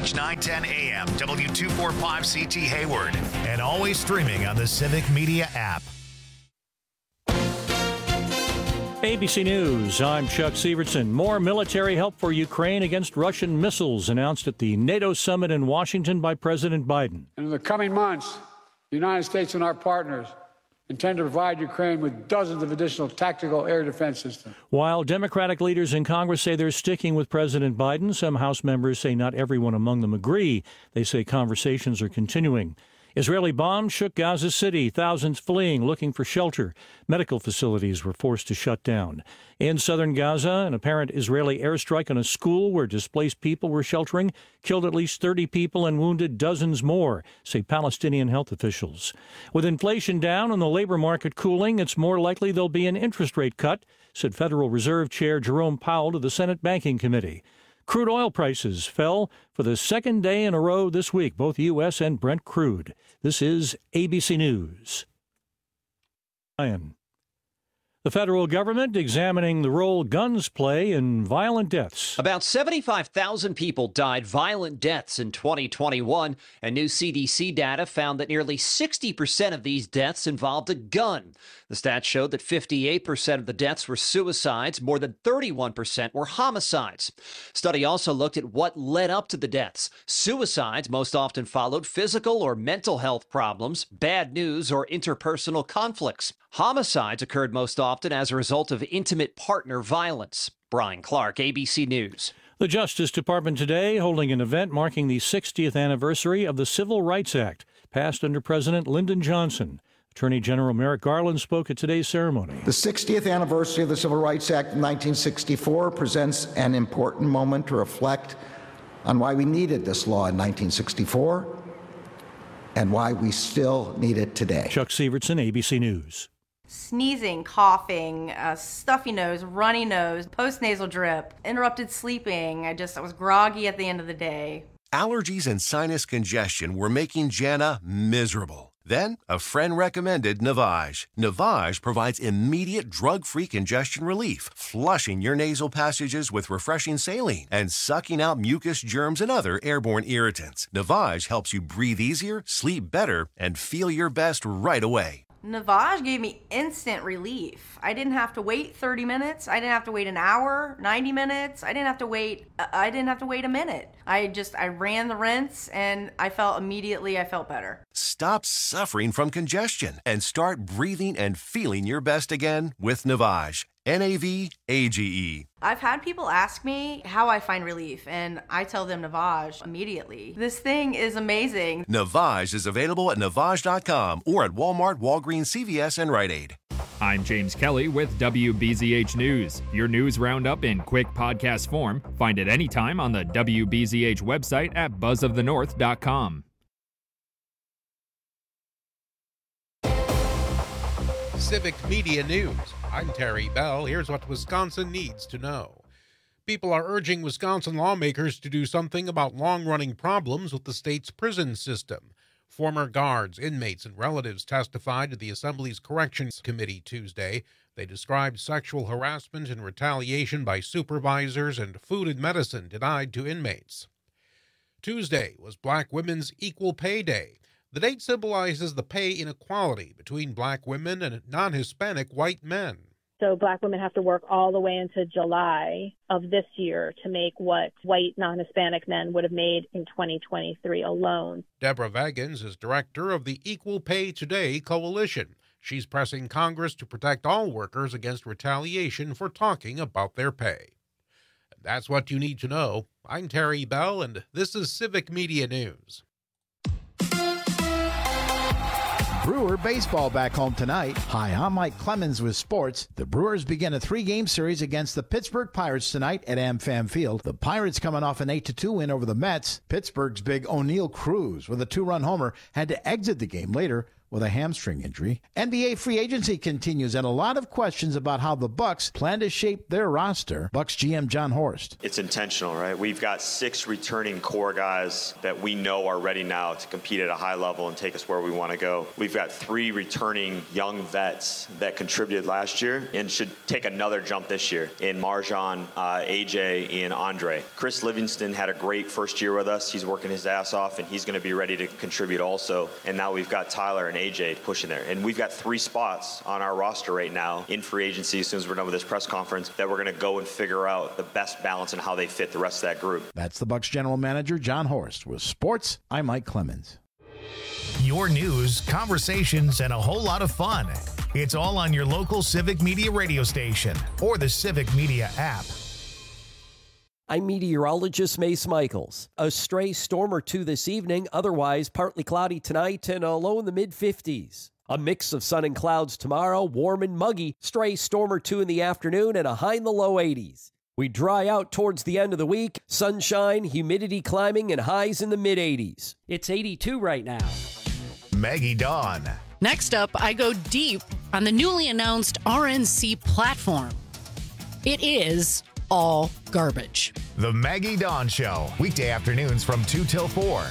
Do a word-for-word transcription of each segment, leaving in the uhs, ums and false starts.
H nine ten A M, W two forty-five C T Hayward, and always streaming on the Civic Media app. A B C News, I'm Chuck Severson. More military help for Ukraine against Russian missiles announced at the NATO summit in Washington by President Biden. In the coming months, the United States and our partners intend to provide Ukraine with dozens of additional tactical air defense systems. While Democratic leaders in Congress say they're sticking with President Biden, some House members say not everyone among them agree. They say conversations are continuing. Israeli bombs shook Gaza City, thousands fleeing, looking for shelter. Medical facilities were forced to shut down. In southern Gaza, an apparent Israeli airstrike on a school where displaced people were sheltering killed at least thirty people and wounded dozens more, say Palestinian health officials. With inflation down and the labor market cooling, it's more likely there'll be an interest rate cut, said Federal Reserve Chair Jerome Powell to the Senate Banking Committee. Crude oil prices fell for the second day in a row this week, both U S and Brent crude. This is A B C News. Ryan. The federal government examining the role guns play in violent deaths. About seventy-five thousand people died violent deaths in twenty twenty-one, and new C D C data found that nearly sixty percent of these deaths involved a gun. The stats showed that fifty-eight percent of the deaths were suicides, more than thirty-one percent were homicides. Study also looked at what led up to the deaths. Suicides most often followed physical or mental health problems, bad news, or interpersonal conflicts. Homicides occurred most often as a result of intimate partner violence. Brian Clark, A B C News. The Justice Department today holding an event marking the sixtieth anniversary of the Civil Rights Act, passed under President Lyndon Johnson. Attorney General Merrick Garland spoke at today's ceremony. The sixtieth anniversary of the Civil Rights Act of nineteen sixty-four presents an important moment to reflect on why we needed this law in nineteen sixty-four and why we still need it today. Chuck Severson, A B C News. Sneezing, coughing, uh, stuffy nose, runny nose, postnasal drip, interrupted sleeping. I just I was groggy at the end of the day. Allergies and sinus congestion were making Jana miserable. Then, a friend recommended Navage. Navage provides immediate drug-free congestion relief, flushing your nasal passages with refreshing saline and sucking out mucus, germs, and other airborne irritants. Navage helps you breathe easier, sleep better, and feel your best right away. Navage gave me instant relief. I didn't have to wait thirty minutes. I didn't have to wait an hour, ninety minutes. I didn't have to wait. I didn't have to wait a minute. I just, I ran the rinse and I felt immediately, I felt better. Stop suffering from congestion and start breathing and feeling your best again with Navage. N A V A G E. I've had people ask me how I find relief, and I tell them Navage immediately. This thing is amazing. Navage is available at Navage dot com or at Walmart, Walgreens, C V S, and Rite Aid. I'm James Kelly with W B Z H News. Your news roundup in quick podcast form. Find it anytime on the W B Z H website at buzz of the north dot com. Civic Media News. I'm Terry Bell. Here's what Wisconsin needs to know. People are urging Wisconsin lawmakers to do something about long-running problems with the state's prison system. Former guards, inmates, and relatives testified to the Assembly's Corrections Committee Tuesday. They described sexual harassment and retaliation by supervisors and food and medicine denied to inmates. Tuesday was Black Women's Equal Pay Day. The date symbolizes the pay inequality between black women and non-Hispanic white men. So black women have to work all the way into July of this year to make what white non-Hispanic men would have made in twenty twenty-three alone. Deborah Vagans is director of the Equal Pay Today Coalition. She's pressing Congress to protect all workers against retaliation for talking about their pay. And that's what you need to know. I'm Terry Bell, and this is Civic Media News. Brewer baseball back home tonight. Hi, I'm Mike Clemens with sports. The Brewers begin a three-game series against the Pittsburgh Pirates tonight at AmFam Field. The Pirates coming off an eight to two win over the Mets. Pittsburgh's big O'Neill Cruz with a two-run homer had to exit the game later with a hamstring injury. N B A free agency continues, and a lot of questions about how the Bucks plan to shape their roster. Bucks G M John Horst. It's intentional, right? We've got six returning core guys that we know are ready now to compete at a high level and take us where we want to go. We've got three returning young vets that contributed last year and should take another jump this year in MarJon, uh, A J, and Andre. Chris Livingston had a great first year with us. He's working his ass off, and he's going to be ready to contribute also. And now we've got Tyler and A J pushing there. And we've got three spots on our roster right now in free agency as soon as we're done with this press conference that we're going to go and figure out the best balance and how they fit the rest of that group. That's the Bucks general manager, John Horst. With sports, I'm Mike Clemens. Your news, conversations, and a whole lot of fun. It's all on your local Civic Media radio station or the Civic Media app. I'm meteorologist Mace Michaels. A stray storm or two this evening, otherwise partly cloudy tonight and a low in the mid-fifties. A mix of sun and clouds tomorrow, warm and muggy, stray storm or two in the afternoon, and a high in the low eighties. We dry out towards the end of the week, sunshine, humidity climbing, and highs in the mid-eighties. It's eighty-two right now. Maggie Dawn. Next up, I go deep on the newly announced R N C platform. It is all garbage. The Maggie Dawn Show, weekday afternoons from two till four.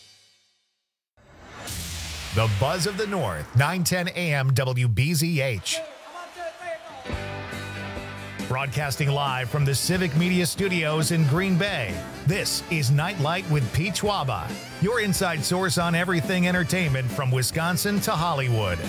The Buzz of the North, nine ten a.m. W B Z H. Broadcasting live from the Civic Media Studios in Green Bay, this is Nightlight with Pete Schwaba, your inside source on everything entertainment from Wisconsin to Hollywood.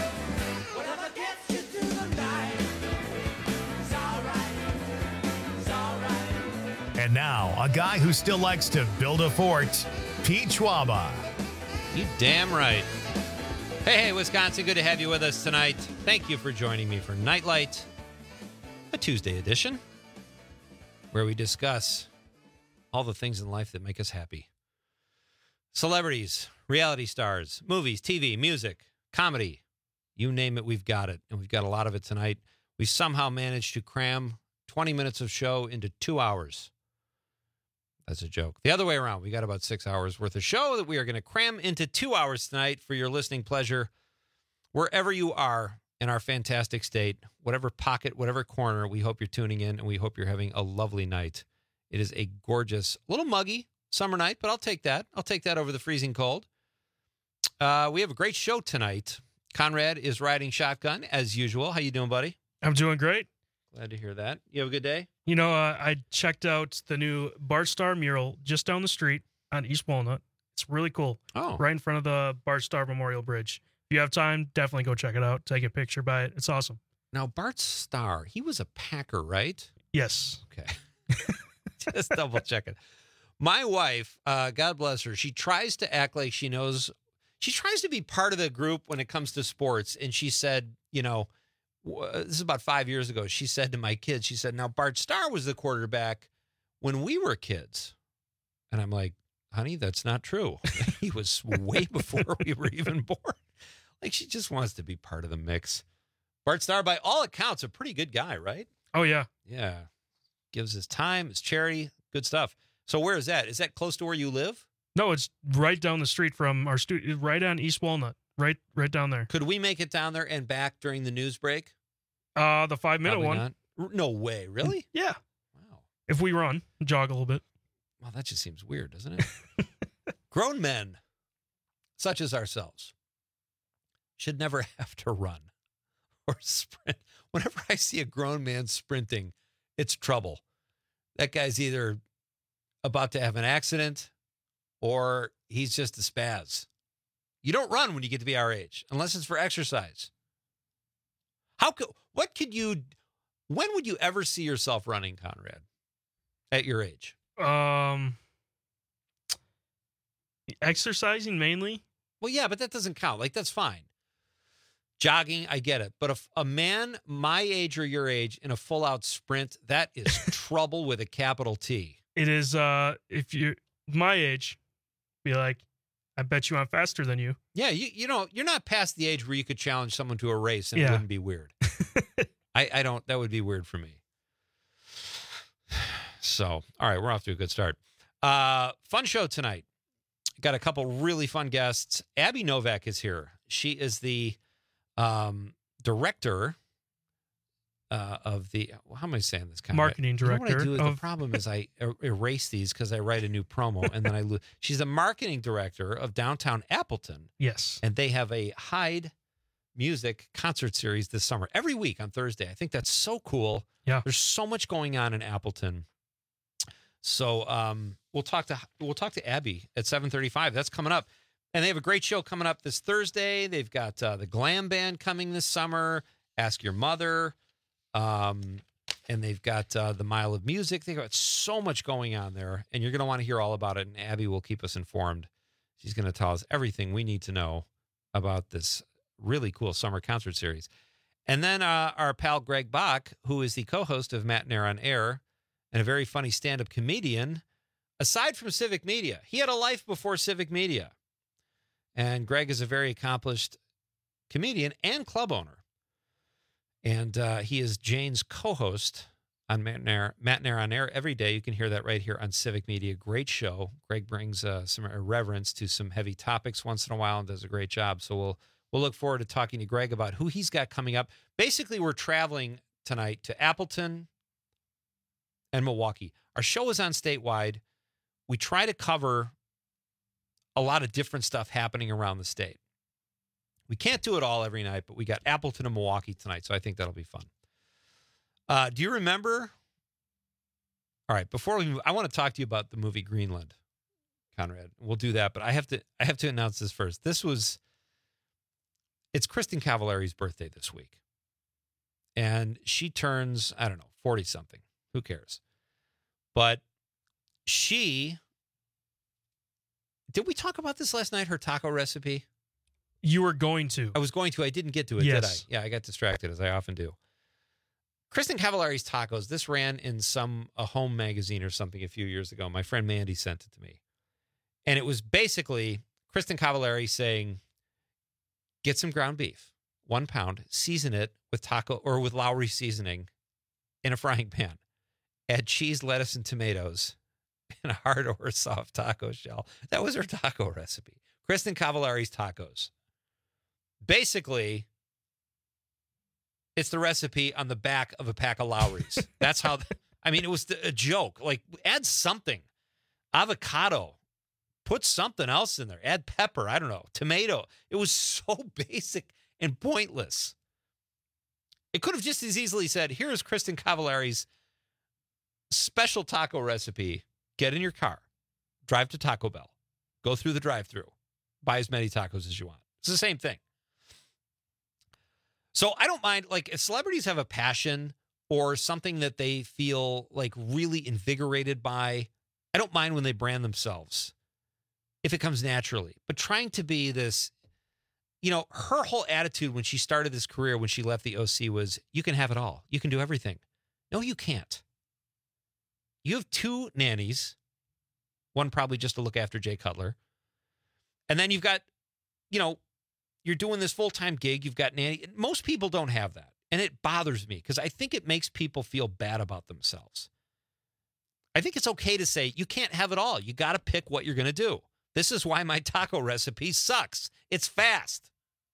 And now, a guy who still likes to build a fort, Pete Schwaba. You damn right. Hey, hey, Wisconsin, good to have you with us tonight. Thank you for joining me for Nightlight, a Tuesday edition, where we discuss all the things in life that make us happy. Celebrities, reality stars, movies, T V, music, comedy, you name it, we've got it. And we've got a lot of it tonight. We somehow managed to cram twenty minutes of show into two hours. That's a joke. The other way around, we got about six hours worth of show that we are going to cram into two hours tonight for your listening pleasure, wherever you are in our fantastic state, whatever pocket, whatever corner. We hope you're tuning in, and we hope you're having a lovely night. It is a gorgeous, a little muggy summer night, but I'll take that. I'll take that over the freezing cold. Uh, we have a great show tonight. Conrad is riding shotgun as usual. How you doing, buddy? I'm doing great. Glad to hear that. You have a good day? You know, uh, I checked out the new Bart Starr mural just down the street on East Walnut. It's really cool. Oh. Right in front of the Bart Starr Memorial Bridge. If you have time, definitely go check it out. Take a picture by it. It's awesome. Now, Bart Starr, he was a Packer, right? Yes. Okay. Just double checking. My wife, uh, God bless her, she tries to act like she knows. She tries to be part of the group when it comes to sports. And she said, you know, this is about five years ago. She said to my kids, she said, now Bart Starr was the quarterback when we were kids. And I'm like, honey, that's not true. He was way before we were even born. Like, she just wants to be part of the mix. Bart Starr, by all accounts, a pretty good guy, right? Oh, yeah. Yeah. Gives his time, his charity, good stuff. So where is that? Is that close to where you live? No, it's right down the street from our studio, right on East Walnut, right right down there. Could we make it down there and back during the news break? Uh, the five-minute one. Not. No way. Really? Yeah. Wow. If we run, jog a little bit. Well, that just seems weird, doesn't it? Grown men, such as ourselves, should never have to run or sprint. Whenever I see a grown man sprinting, it's trouble. That guy's either about to have an accident or he's just a spaz. You don't run when you get to be our age, unless it's for exercise. How could, what could you, when would you ever see yourself running, Conrad, at your age? Um, exercising mainly. Well, yeah, but that doesn't count. Like, that's fine. Jogging, I get it. But if a man my age or your age in a full-out sprint, that is trouble with a capital T. It is, uh, if you're my age, be like, I bet you I'm faster than you. Yeah, you you know, you're not past the age where you could challenge someone to a race and yeah. it wouldn't be weird. I, I don't, that would be weird for me. So, all right, we're off to a good start. Uh, fun show tonight. Got a couple really fun guests. Abby Novak is here. She is the um, director uh, of the, how am I saying this? Kind Marketing of, director. You know what I do? Of... The problem is I er- erase these because I write a new promo and then I lose. She's the marketing director of Downtown Appleton. Yes. And they have a Hyde Music concert series this summer, every week on Thursday. I think that's so cool. Yeah. There's so much going on in Appleton. So um, we'll talk to we'll talk to Abby at seven thirty-five. That's coming up. And they have a great show coming up this Thursday. They've got uh, the Glam Band coming this summer, Ask Your Mother. Um, and they've got uh, the Mile of Music. They've got so much going on there. And you're going to want to hear all about it. And Abby will keep us informed. She's going to tell us everything we need to know about this really cool summer concert series. And then uh, our pal Greg Bach, who is the co-host of Matt Nair on Air and a very funny stand-up comedian, aside from Civic Media, he had a life before Civic Media. And Greg is a very accomplished comedian and club owner. And uh, he is Jane's co-host on Matt Nair, Matt Nair on Air every day. You can hear that right here on Civic Media. Great show. Greg brings uh, some irreverence to some heavy topics once in a while and does a great job. So we'll we'll look forward to talking to Greg about who he's got coming up. Basically, we're traveling tonight to Appleton and Milwaukee. Our show is on statewide. We try to cover a lot of different stuff happening around the state. We can't do it all every night, but we got Appleton and Milwaukee tonight, so I think that'll be fun. Uh, do you remember? All right, before we move, I want to talk to you about the movie Greenland, Conrad. We'll do that, but I have to I have to announce this first. This was it's Kristen Cavallari's birthday this week. And she turns, I don't know, forty something. Who cares? But she Did we talk about this last night, her taco recipe? You were going to. I was going to. I didn't get to it, yes. did I? Yeah, I got distracted, as I often do. Kristen Cavallari's Tacos, this ran in some a home magazine or something a few years ago. My friend Mandy sent it to me. And it was basically Kristen Cavallari saying, get some ground beef, one pound, season it with taco or with Lowry seasoning in a frying pan. Add cheese, lettuce, and tomatoes in a hard or soft taco shell. That was her taco recipe. Kristen Cavallari's Tacos. Basically, it's the recipe on the back of a pack of Lowry's. That's how, I mean, it was a joke. Like, add something. Avocado. Put something else in there. Add pepper. I don't know. Tomato. It was so basic and pointless. It could have just as easily said, here's Kristen Cavallari's special taco recipe. Get in your car. Drive to Taco Bell. Go through the drive-thru. Buy as many tacos as you want. It's the same thing. So I don't mind, like, if celebrities have a passion or something that they feel, like, really invigorated by, I don't mind when they brand themselves, if it comes naturally. But trying to be this, you know, her whole attitude when she started this career, when she left the O C, was, you can have it all. You can do everything. No, you can't. You have two nannies, one probably just to look after Jay Cutler. And then you've got, you know, you're doing this full-time gig. You've got nanny. Most people don't have that. And it bothers me because I think it makes people feel bad about themselves. I think it's okay to say you can't have it all. You got to pick what you're going to do. This is why my taco recipe sucks. It's fast.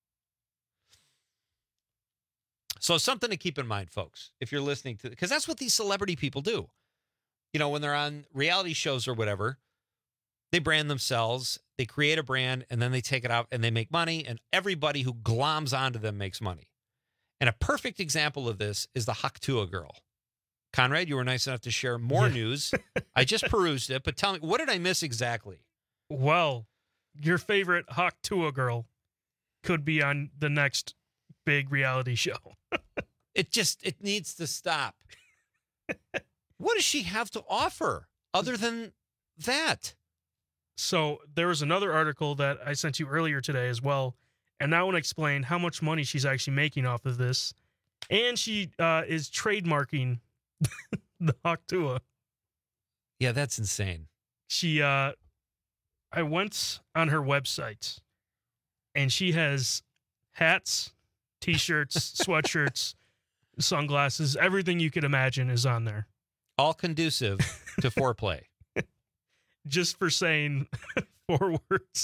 So something to keep in mind, folks, if you're listening to, because that's what these celebrity people do. You know, when they're on reality shows or whatever, they brand themselves, they create a brand, and then they take it out and they make money, and everybody who gloms onto them makes money. And a perfect example of this is the Haktua girl. Conrad, you were nice enough to share more Yeah. news. I just perused it, but tell me, what did I miss exactly? Well, your favorite Haktua girl could be on the next big reality show. It just, it needs to stop. What does she have to offer other than that? So there was another article that I sent you earlier today as well, and I want to explain how much money she's actually making off of this. And she uh, is trademarking the Haktua. Yeah, that's insane. She, uh, I went on her website, and she has hats, T-shirts, sweatshirts, sunglasses, everything you could imagine is on there. All conducive to foreplay. Just for saying four words.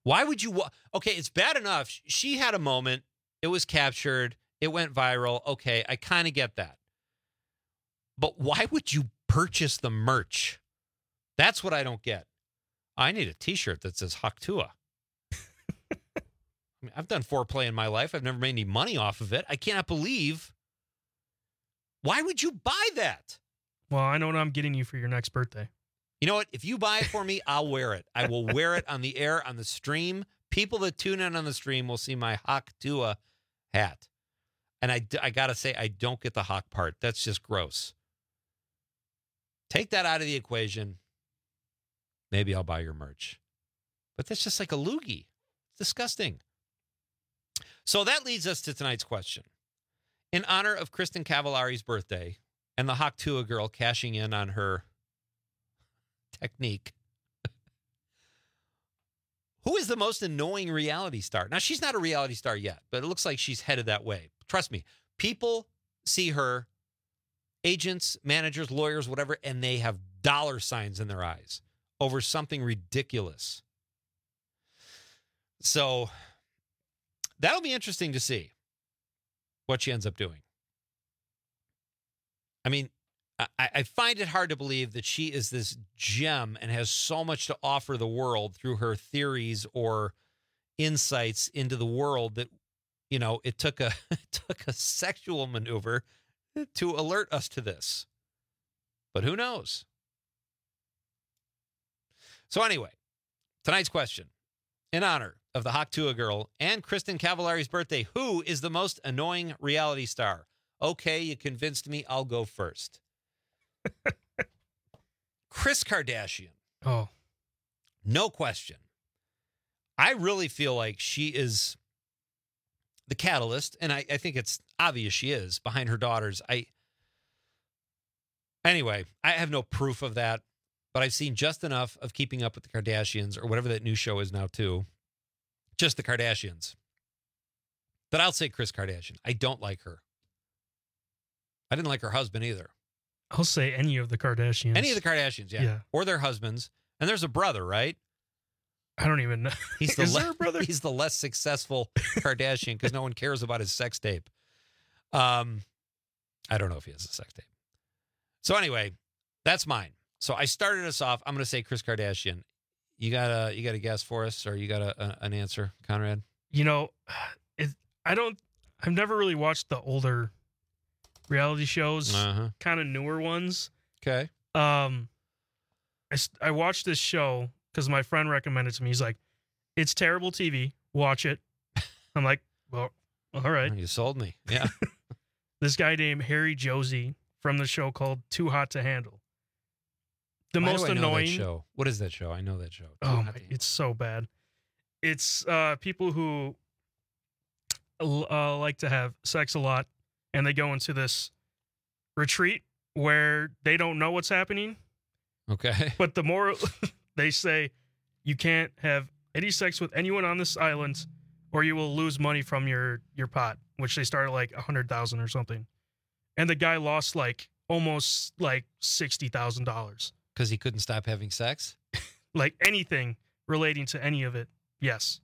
Why would you? Wa- okay, it's bad enough. She had a moment. It was captured. It went viral. Okay, I kind of get that. But why would you purchase the merch? That's what I don't get. I need a T-shirt that says Haktua. I mean, I've done foreplay in my life. I've never made any money off of it. I cannot believe. Why would you buy that? Well, I know what I'm getting you for your next birthday. You know what? If you buy it for me, I'll wear it. I will wear it on the air, on the stream. People that tune in on the stream will see my Haktua hat. And I, I got to say, I don't get the Hawk part. That's just gross. Take that out of the equation. Maybe I'll buy your merch. But that's just like a loogie. It's disgusting. So that leads us to tonight's question. In honor of Kristen Cavallari's birthday and the Haktua girl cashing in on her technique, who is the most annoying reality star? Now, she's not a reality star yet, but it looks like she's headed that way. Trust me, people see her, agents, managers, lawyers, whatever, and they have dollar signs in their eyes over something ridiculous. So that'll be interesting to see what she ends up doing. I mean, I, I find it hard to believe that she is this gem and has so much to offer the world through her theories or insights into the world that, you know, it took a it took a sexual maneuver to alert us to this. But who knows? So anyway, tonight's question. In honor of the Haktua girl and Kristen Cavallari's birthday, who is the most annoying reality star? Okay, you convinced me. I'll go first. Kris Kardashian. Oh. No question. I really feel like she is the catalyst, and I, I think it's obvious she is, behind her daughters. I Anyway, I have no proof of that, but I've seen just enough of Keeping Up with the Kardashians, or whatever that new show is now, too. Just the Kardashians. That I'll say Kris Kardashian. I don't like her. I didn't like her husband either. I'll say any of the Kardashians. Any of the Kardashians, yeah. Yeah. Or their husbands. And there's a brother, right? I don't even know. He's the Is le- there a brother? He's the less successful Kardashian because no one cares about his sex tape. Um, I don't know if he has a sex tape. So anyway, that's mine. So I started us off. I'm going to say Kris Kardashian. You got a you got a guess for us, or you got a, a, an answer, Conrad? You know, it, I don't. I've never really watched the older reality shows, Uh-huh. kind of newer ones. Okay. Um, I, s- I watched this show because my friend recommended it to me. He's like, "It's terrible T V. Watch it." I'm like, "Well, all right." You sold me. Yeah. This guy named Harry Josie from the show called Too Hot to Handle. The Why most do I know annoying that show. What is that show? I know that show. Oh, my, it's so bad. It's uh, people who uh, like to have sex a lot, and they go into this retreat where they don't know what's happening. Okay. But the more they say, you can't have any sex with anyone on this island, or you will lose money from your your pot, which they started like a hundred thousand or something. And the guy lost like almost like sixty thousand dollars. Because he couldn't stop having sex? Like anything relating to any of it. Yes.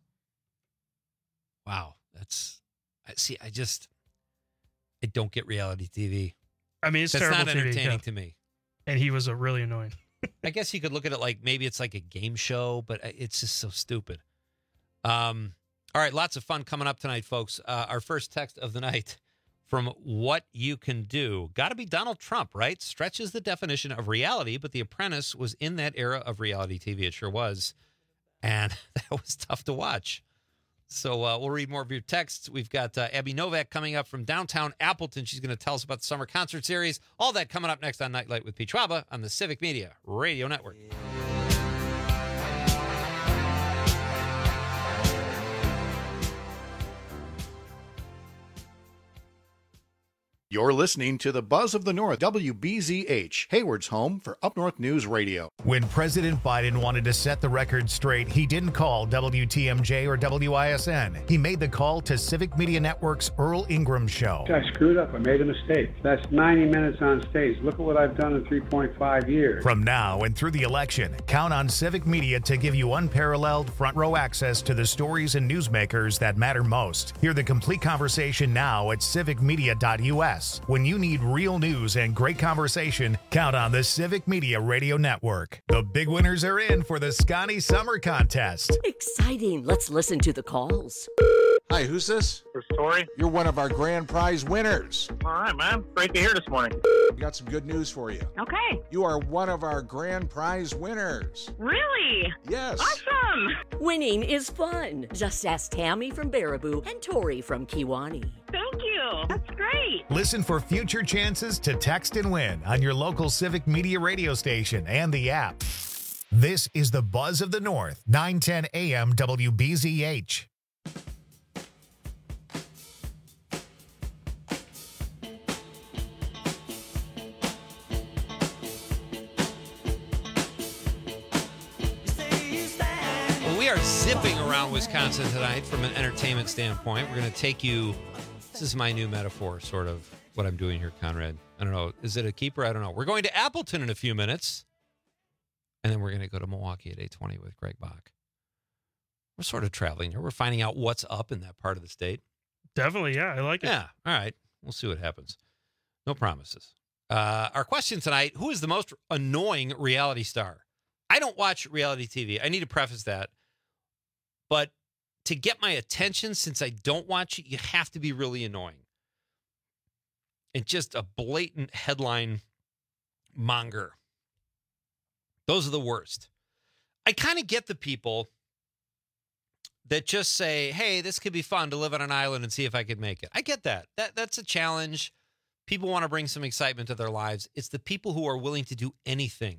Wow. That's, I see, I just, I don't get reality T V. I mean, it's That's terrible not T V, entertaining yeah. to me. And he was a really annoying. I guess you could look at it like maybe it's like a game show, but it's just so stupid. Um, all right, lots of fun coming up tonight, folks. Uh, our first text of the night from What You Can Do. Got to be Donald Trump, right? Stretches the definition of reality, but The Apprentice was in that era of reality T V. It sure was. And that was tough to watch. So uh, we'll read more of your texts. We've got uh, Abby Novak coming up from downtown Appleton. She's going to tell us about the summer concert series. All that coming up next on Nightlight with Pete Schwaba on the Civic Media Radio Network. You're listening to the Buzz of the North, W B Z H, Hayward's home for Up North News Radio. When President Biden wanted to set the record straight, he didn't call W T M J or W I S N. He made the call to Civic Media Network's Earl Ingram Show. I screwed up. I made a mistake. That's ninety minutes on stage. Look at what I've done in three point five years. From now and through the election, count on Civic Media to give you unparalleled front row access to the stories and newsmakers that matter most. Hear the complete conversation now at civic media dot U S. When you need real news and great conversation, count on the Civic Media Radio Network. The big winners are in for the Scotty Summer Contest. Exciting. Let's listen to the calls. Hi, who's this? It's Tori. You're one of our grand prize winners. All right, man. Great to hear this morning. We got some good news for you. Okay. You are one of our grand prize winners. Really? Yes. Awesome. Winning is fun. Just ask Tammy from Baraboo and Tori from Kiwani. Thank you. That's great. Listen for future chances to text and win on your local Civic Media radio station and the app. This is the Buzz of the North, nine ten A M W B Z H. We are zipping around Wisconsin tonight from an entertainment standpoint. We're going to take you, this is my new metaphor, sort of, what I'm doing here, Conrad. I don't know. Is it a keeper? I don't know. We're going to Appleton in a few minutes, and then we're going to go to Milwaukee at eight twenty with Greg Bach. We're sort of traveling here. We're finding out what's up in that part of the state. Definitely, yeah. I like it. Yeah, all right. We'll see what happens. No promises. Uh, our question tonight, who is the most annoying reality star? I don't watch reality T V. I need to preface that. But to get my attention, since I don't watch it, you have to be really annoying. And just a blatant headline monger. Those are the worst. I kind of get the people that just say, hey, this could be fun to live on an island and see if I could make it. I get that. That that's a challenge. People want to bring some excitement to their lives. It's the people who are willing to do anything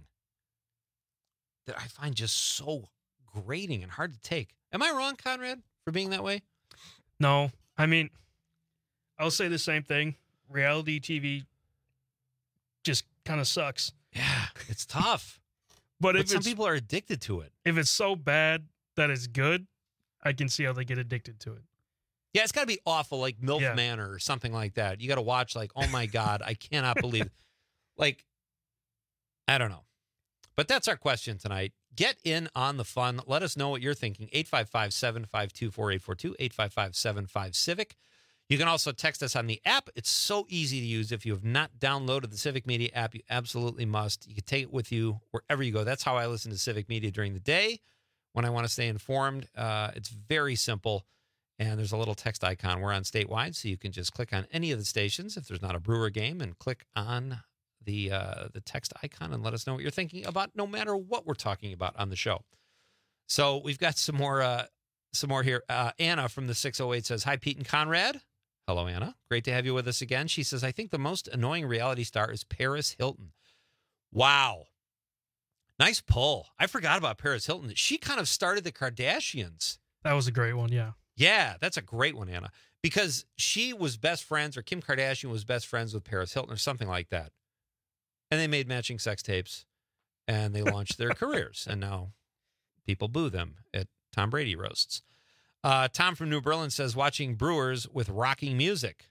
that I find just so grating and hard to take. Am I wrong, Conrad, for being that way? No. I mean, I'll say the same thing. Reality T V just kind of sucks. Yeah, it's tough. But, but if some people are addicted to it. If it's so bad that it's good, I can see how they get addicted to it. Yeah, it's got to be awful, like MILF Yeah. Manor or something like that. You got to watch, like, oh my God, I cannot believe it. Like, I don't know. But that's our question tonight. Get in on the fun. Let us know what you're thinking. eight five five, seven five two, four eight four two, eight five five, seven five, CIVIC. You can also text us on the app. It's so easy to use. If you have not downloaded the Civic Media app, you absolutely must. You can take it with you wherever you go. That's how I listen to Civic Media during the day when I want to stay informed. Uh, it's very simple, and there's a little text icon. We're on statewide, so you can just click on any of the stations if there's not a Brewer game and click on the uh, the text icon and let us know what you're thinking about no matter what we're talking about on the show. So we've got some more uh, some more here. Uh, Anna from the six oh eight says, hi, Pete and Conrad. Hello, Anna. Great to have you with us again. She says, I think the most annoying reality star is Paris Hilton. Wow. Nice pull. I forgot about Paris Hilton. She kind of started the Kardashians. That was a great one, yeah. Yeah, that's a great one, Anna. Because she was best friends, or Kim Kardashian was best friends with Paris Hilton or something like that. And they made matching sex tapes, and they launched their careers. And now people boo them at Tom Brady roasts. Uh, Tom from New Berlin says, watching Brewers with rocking music.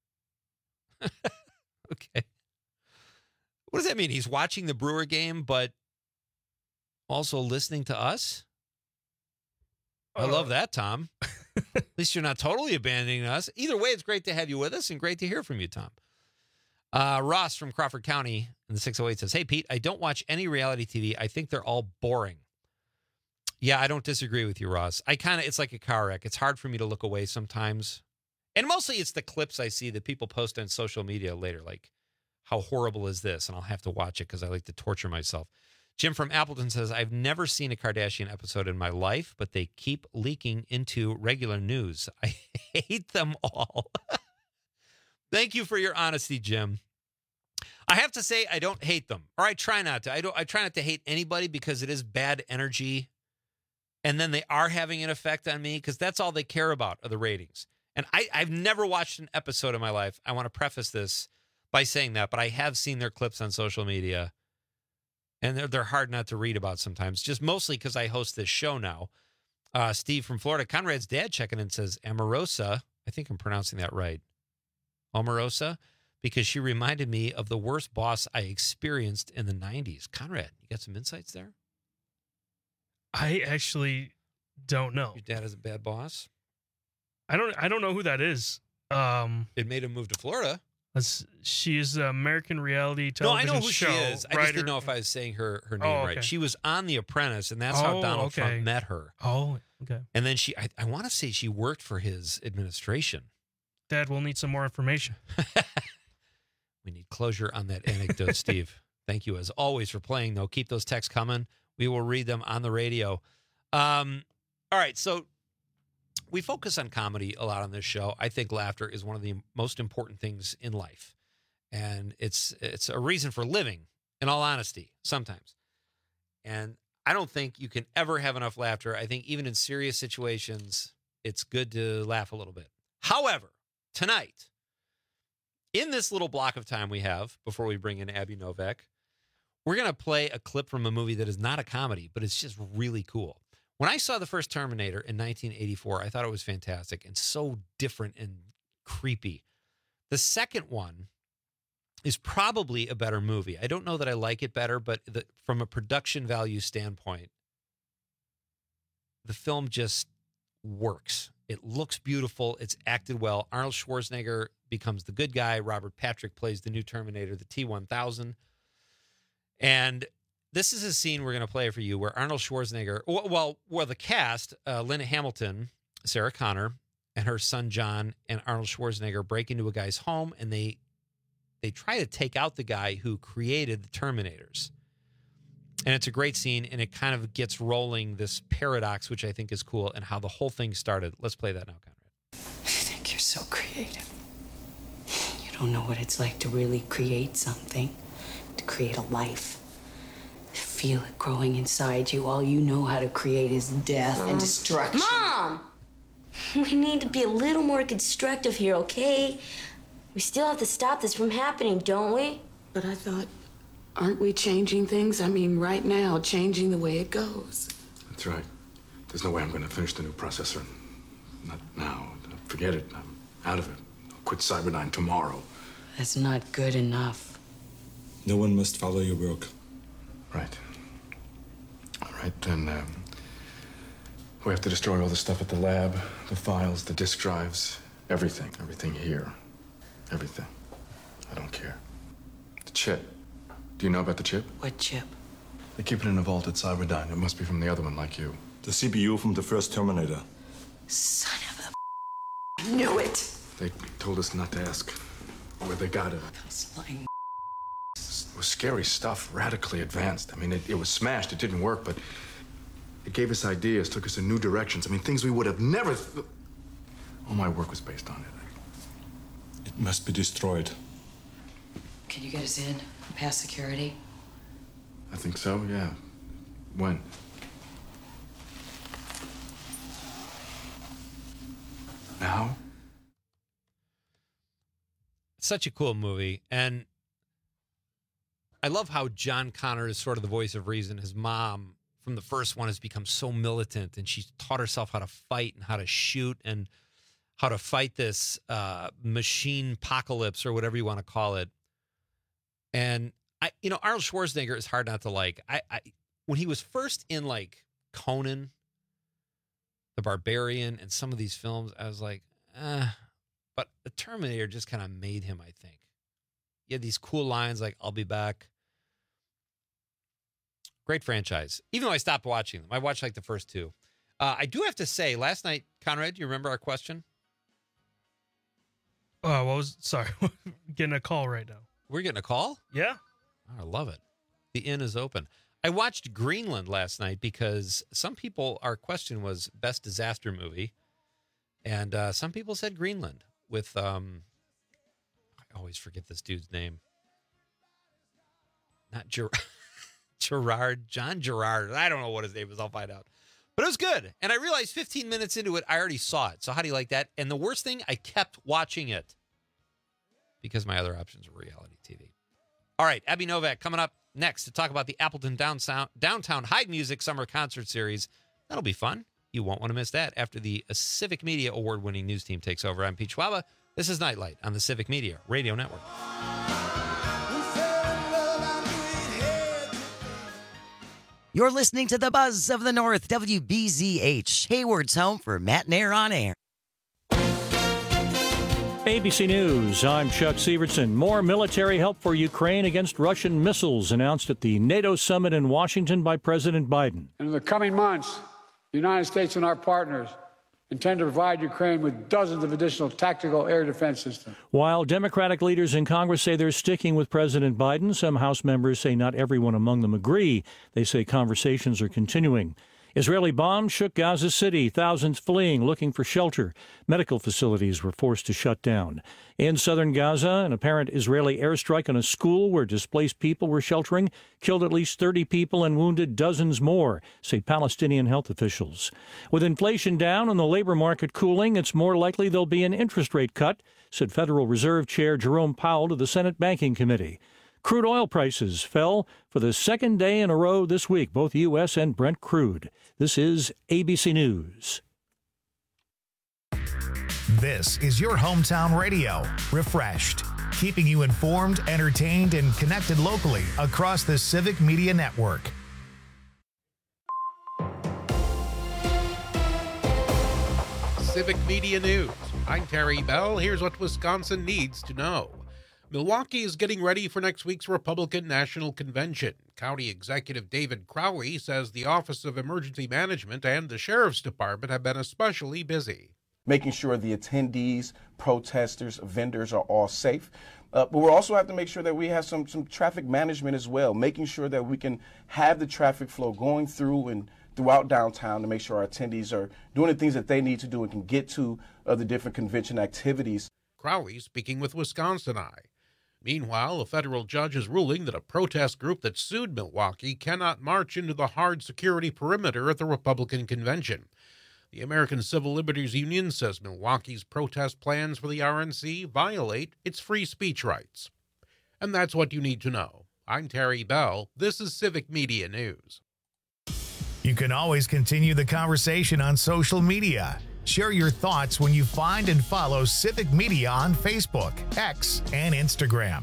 Okay. What does that mean? He's watching the Brewer game, but also listening to us? I Uh, love that, Tom. At least you're not totally abandoning us. Either way, it's great to have you with us and great to hear from you, Tom. Uh, Ross from Crawford County in the six oh eight says, hey, Pete, I don't watch any reality T V. I think they're all boring. Yeah, I don't disagree with you, Ross. I kind of, it's like a car wreck. It's hard for me to look away sometimes. And mostly it's the clips I see that people post on social media later, like, how horrible is this? And I'll have to watch it because I like to torture myself. Jim from Appleton says, I've never seen a Kardashian episode in my life, but they keep leaking into regular news. I hate them all. Thank you for your honesty, Jim. I have to say I don't hate them, or I try not to. I don't. I try not to hate anybody because it is bad energy, and then they are having an effect on me because that's all they care about are the ratings. And I, I've never watched an episode in my life. I want to preface this by saying that, but I have seen their clips on social media, and they're, they're hard not to read about sometimes, just mostly because I host this show now. Uh, Steve from Florida, Conrad's dad checking in says, Amorosa, I think I'm pronouncing that right, Omarosa, because she reminded me of the worst boss I experienced in the nineties. Conrad, you got some insights there? I actually don't know. Your dad is a bad boss? I don't I don't know who that is. Um, it made him move to Florida. She is an American reality No, I television know who show. she is. I writer. just didn't know if I was saying her, her name Oh, right. okay. She was on The Apprentice, and that's Oh, how Donald okay. Trump met her. Oh, okay. And then she, I, I want to say she worked for his administration. Dad, we'll need some more information. We need closure on that anecdote, Steve. Thank you, as always, for playing, though. Keep those texts coming. We will read them on the radio. Um, all right, so we focus on comedy a lot on this show. I think laughter is one of the most important things in life. And it's it's a reason for living, in all honesty, sometimes. And I don't think you can ever have enough laughter. I think even in serious situations, it's good to laugh a little bit. However, tonight, in this little block of time we have before we bring in Abby Novak, we're going to play a clip from a movie that is not a comedy, but it's just really cool. When I saw the first Terminator in nineteen eighty-four, I thought it was fantastic and so different and creepy. The second one is probably a better movie. I don't know that I like it better, but the, from a production value standpoint, the film just works. It looks beautiful. It's acted well. Arnold Schwarzenegger becomes the good guy. Robert Patrick plays the new Terminator, the T one thousand. And this is a scene we're going to play for you where Arnold Schwarzenegger, well, well the cast, uh, Linda Hamilton, Sarah Connor, and her son John, and Arnold Schwarzenegger break into a guy's home, and they they try to take out the guy who created the Terminators. And it's a great scene, and it kind of gets rolling this paradox, which I think is cool, and how the whole thing started. Let's play that now, Conrad. I think you're so creative. You don't know what it's like to really create something, to create a life. Feel it growing inside you. All you know how to create is death and destruction. Mom! We need to be a little more constructive here, okay? We still have to stop this from happening, don't we? But I thought, aren't we changing things? I mean, right now, changing the way it goes. That's right. There's no way I'm going to finish the new processor. Not now. Forget it. I'm out of it. I'll quit Cyberdyne tomorrow. That's not good enough. No one must follow your work. Right. All right, then, um, we have to destroy all the stuff at the lab, the files, the disk drives, everything, everything here. Everything. I don't care. The chip. Do you know about the chip? What chip? They keep it in a vault at Cyberdyne. It must be from the other one, like you. The C P U from the first Terminator. Son of a... I knew it! They told us not to ask where they got it. Those lying... It was scary stuff, radically advanced. I mean, it, it was smashed. It didn't work, but it gave us ideas, took us in new directions. I mean, things we would have never... Th- All my work was based on it. It must be destroyed. Can you get us in? Past security? I think so, yeah. When? Now? Such a cool movie. And I love how John Connor is sort of the voice of reason. His mom, from the first one, has become so militant, and she's taught herself how to fight and how to shoot and how to fight this uh, machine apocalypse or whatever you want to call it. And I, you know, Arnold Schwarzenegger is hard not to like. I, I when he was first in like Conan, the Barbarian, and some of these films, I was like, eh. But the Terminator just kind of made him, I think. He had these cool lines like, I'll be back. Great franchise. Even though I stopped watching them. I watched like the first two. Uh, I do have to say, last night, Conrad, do you remember our question? Oh, what was, sorry, getting a call right now. We're getting a call? Yeah. Oh, I love it. The inn is open. I watched Greenland last night because some people, our question was best disaster movie. And uh, some people said Greenland with, um, I always forget this dude's name. Not Ger- Gerard, John Gerard. I don't know what his name is. I'll find out. But it was good. And I realized fifteen minutes into it, I already saw it. So how do you like that? And the worst thing, I kept watching it because my other options were reality T V. All right, Abby Novak coming up next to talk about the Appleton Downtown, Downtown Hyde Music Summer Concert Series. That'll be fun. You won't want to miss that after the Civic Media Award-winning news team takes over. I'm Pete Schwaba. This is Nightlight on the Civic Media Radio Network. You're listening to the Buzz of the North, W B Z H, Hayward's home for Matt Nair on Air. A B C News, I'm Chuck Severson. More military help for Ukraine against Russian missiles announced at the NATO summit in Washington by President Biden. In the coming months, the United States and our partners intend to provide Ukraine with dozens of additional tactical air defense systems. While Democratic leaders in Congress say they're sticking with President Biden, some House members say not everyone among them agree. They say conversations are continuing. Israeli bombs shook Gaza City, thousands fleeing, looking for shelter. Medical facilities were forced to shut down. In southern Gaza, an apparent Israeli airstrike on a school where displaced people were sheltering killed at least thirty people and wounded dozens more, say Palestinian health officials. With inflation down and the labor market cooling, it's more likely there'll be an interest rate cut, said Federal Reserve Chair Jerome Powell to the Senate Banking Committee. Crude oil prices fell for the second day in a row this week, both U S and Brent crude. This is A B C News. This is your hometown radio, Refreshed, keeping you informed, entertained, and connected locally across the Civic Media Network. Civic Media News. I'm Terry Bell. Here's what Wisconsin needs to know. Milwaukee is getting ready for next week's Republican National Convention. County Executive David Crowley says the Office of Emergency Management and the Sheriff's Department have been especially busy. Making sure the attendees, protesters, vendors are all safe. Uh, but we also have to make sure that we have some, some traffic management as well, making sure that we can have the traffic flow going through and throughout downtown to make sure our attendees are doing the things that they need to do and can get to uh, the different convention activities. Crowley speaking with Wisconsin Eye. Meanwhile, a federal judge is ruling that a protest group that sued Milwaukee cannot march into the hard security perimeter at the Republican convention. The American Civil Liberties Union says Milwaukee's protest plans for the R N C violate its free speech rights. And that's what you need to know. I'm Terry Bell. This is Civic Media News. You can always continue the conversation on social media. Share your thoughts when you find and follow Civic Media on Facebook, X, and Instagram.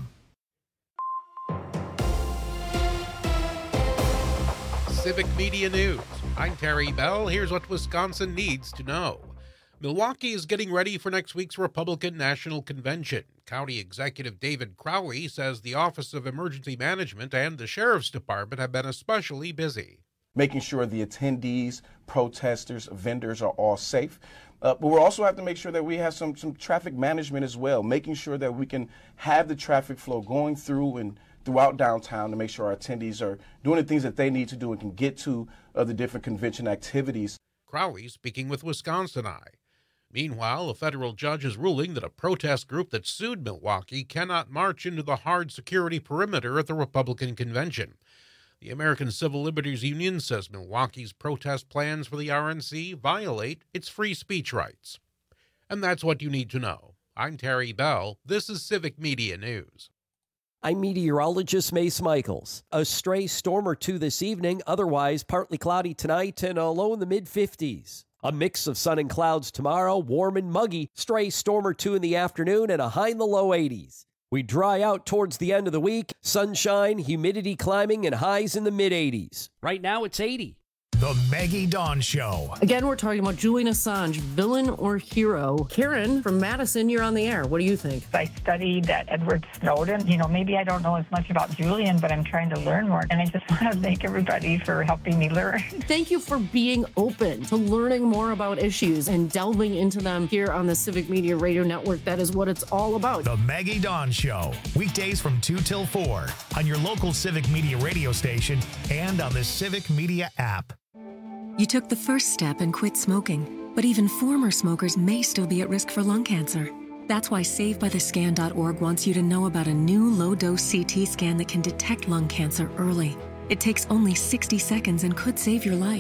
Civic Media News. I'm Terry Bell. Here's what Wisconsin needs to know. Milwaukee is getting ready for next week's Republican National Convention. County Executive David Crowley says the Office of Emergency Management and the Sheriff's Department have been especially busy. Making sure the attendees, protesters, vendors are all safe. Uh, but we also have to make sure that we have some, some traffic management as well, making sure that we can have the traffic flow going through and throughout downtown to make sure our attendees are doing the things that they need to do and can get to uh, the different convention activities. Crowley speaking with Wisconsin Eye. Meanwhile, a federal judge is ruling that a protest group that sued Milwaukee cannot march into the hard security perimeter at the Republican convention. The American Civil Liberties Union says Milwaukee's protest plans for the R N C violate its free speech rights. And that's what you need to know. I'm Terry Bell. This is Civic Media News. I'm meteorologist Mace Michaels. A stray storm or two this evening, otherwise partly cloudy tonight and a low in the mid fifties. A mix of sun and clouds tomorrow, warm and muggy, stray storm or two in the afternoon and a high in the low eighties. We dry out towards the end of the week, sunshine, humidity climbing, and highs in the mid-eighties. Right now, it's eighty. The Maggie Dawn Show. Again, we're talking about Julian Assange, villain or hero. Karen from Madison, you're on the air. What do you think? I studied that Edward Snowden. You know, maybe I don't know as much about Julian, but I'm trying to learn more. And I just want to thank everybody for helping me learn. Thank you for being open to learning more about issues and delving into them here on the Civic Media Radio Network. That is what it's all about. The Maggie Dawn Show. Weekdays from two till four on your local Civic Media radio station and on the Civic Media app. You took the first step and quit smoking, but even former smokers may still be at risk for lung cancer. That's why save by the scan dot org wants you to know about a new low-dose C T scan that can detect lung cancer early. It takes only sixty seconds and could save your life.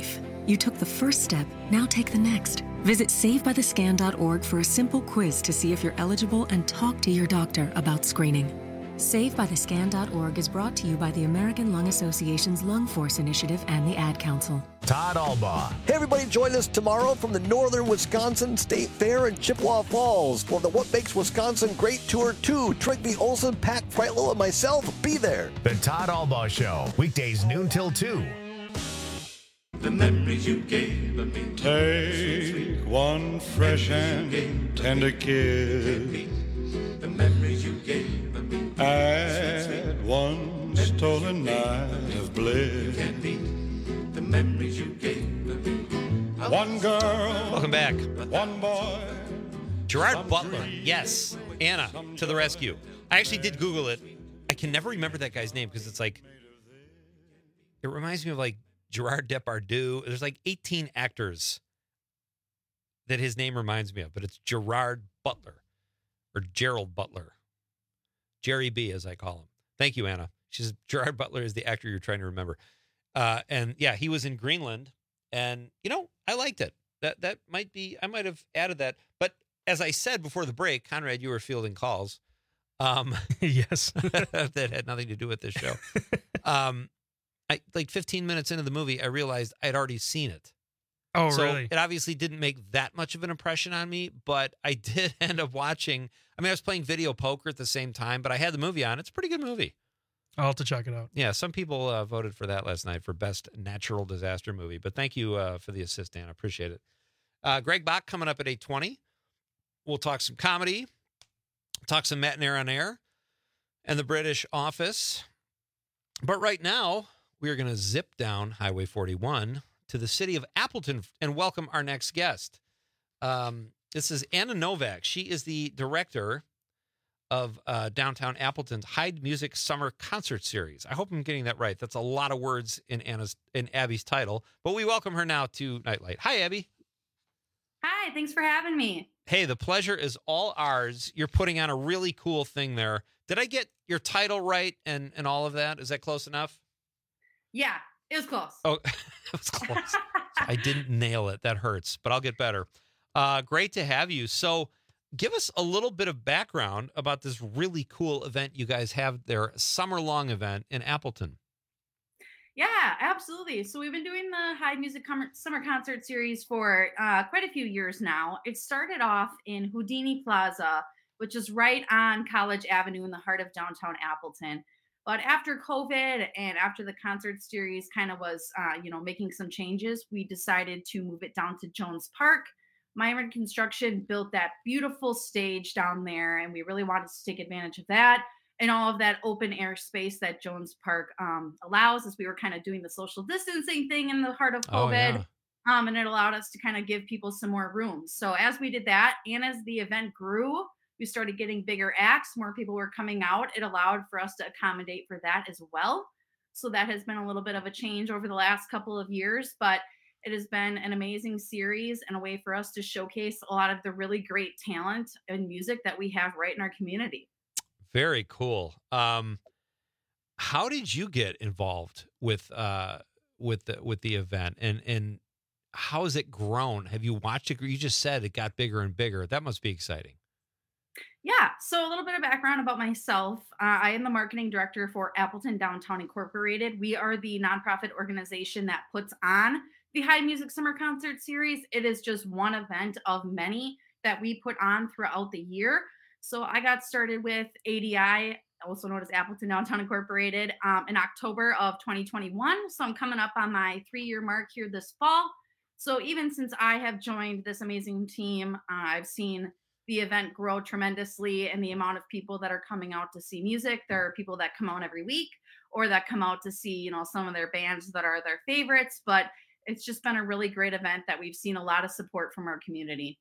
You took the first step, now take the next. Visit save by the scan dot org for a simple quiz to see if you're eligible and talk to your doctor about screening. save by the scan dot org is brought to you by the American Lung Association's Lung Force Initiative and the Ad Council. Todd Albaugh. Hey, everybody, join us tomorrow from the Northern Wisconsin State Fair in Chippewa Falls for the What Makes Wisconsin Great Tour two. Trigby Olson, Pat Freitlow, and myself be there. The Todd Albaugh Show, weekdays noon till two. The memories you gave me. Take one fresh and tender kiss. The memories you gave me. Add one stolen night of bliss. The memories you gave me. One girl. Welcome back. One boy. Gerard Butler. Yes. Anna to the rescue. I actually did Google it. I can never remember that guy's name because it's like, it reminds me of like Gerard Depardieu. There's like eighteen actors that his name reminds me of, but it's Gerard Butler or Gerald Butler. Jerry B, as I call him. Thank you, Anna. She says Gerard Butler is the actor you're trying to remember. Uh, and yeah, he was in Greenland, and you know, I liked it. That that might be, I might have added that. But as I said before the break, Conrad, you were fielding calls. Um, yes, that had nothing to do with this show. Um, I like fifteen minutes into the movie, I realized I'd already seen it. Oh, so really? It obviously didn't make that much of an impression on me, but I did end up watching. I mean, I was playing video poker at the same time, but I had the movie on. It's a pretty good movie. I'll have to check it out. Yeah, some people uh, voted for that last night for best natural disaster movie. But thank you uh, for the assist, Dan. I appreciate it. Uh, Greg Bach coming up at eight twenty. We'll talk some comedy, talk some Matt Nair on Air, and the British Office. But right now, we are going to zip down Highway forty-one to the city of Appleton and welcome our next guest. Um, this is Anna Novak. She is the director of uh, downtown Appleton's Hyde Music Summer Concert Series. I hope I'm getting that right. That's a lot of words in Anna's in Abby's title, but we welcome her now to Nightlight. Hi, Abby. Hi, thanks for having me. Hey, the pleasure is all ours. You're putting on a really cool thing there. Did I get your title right and and all of that? Is that close enough? Yeah, it was close. Oh, it was close. I didn't nail it. That hurts, but I'll get better. Uh, great to have you. So give us a little bit of background about this really cool event you guys have there, a summer-long event in Appleton. Yeah, absolutely. So we've been doing the Hyde Music Com- Summer Concert Series for uh, quite a few years now. It started off in Houdini Plaza, which is right on College Avenue in the heart of downtown Appleton. But after COVID and after the concert series kind of was, uh, you know, making some changes, we decided to move it down to Jones Park. Myron Construction built that beautiful stage down there, and we really wanted to take advantage of that and all of that open air space that Jones Park um, allows, as we were kind of doing the social distancing thing in the heart of COVID. Oh, yeah. um, and it allowed us to kind of give people some more room. So as we did that, and as the event grew, we started getting bigger acts, more people were coming out. It allowed for us to accommodate for that as well. So that has been a little bit of a change over the last couple of years, but it has been an amazing series and a way for us to showcase a lot of the really great talent and music that we have right in our community. Very cool. Um, how did you get involved with uh, with the with the event, and and how has it grown? Have you watched it? You just said it got bigger and bigger. That must be exciting. Yeah. So a little bit of background about myself. Uh, I am the marketing director for Appleton Downtown Incorporated. We are the nonprofit organization that puts on the Hyde Music Summer Concert Series. It is just one event of many that we put on throughout the year. So I got started with A D I, also known as Appleton Downtown Incorporated, um, in October of twenty twenty-one. So I'm coming up on my three-year mark here this fall. So even since I have joined this amazing team, uh, I've seen the event grow tremendously, and the amount of people that are coming out to see music. There are people that come out every week, or that come out to see, you know, some of their bands that are their favorites. But it's just been a really great event that we've seen a lot of support from our community.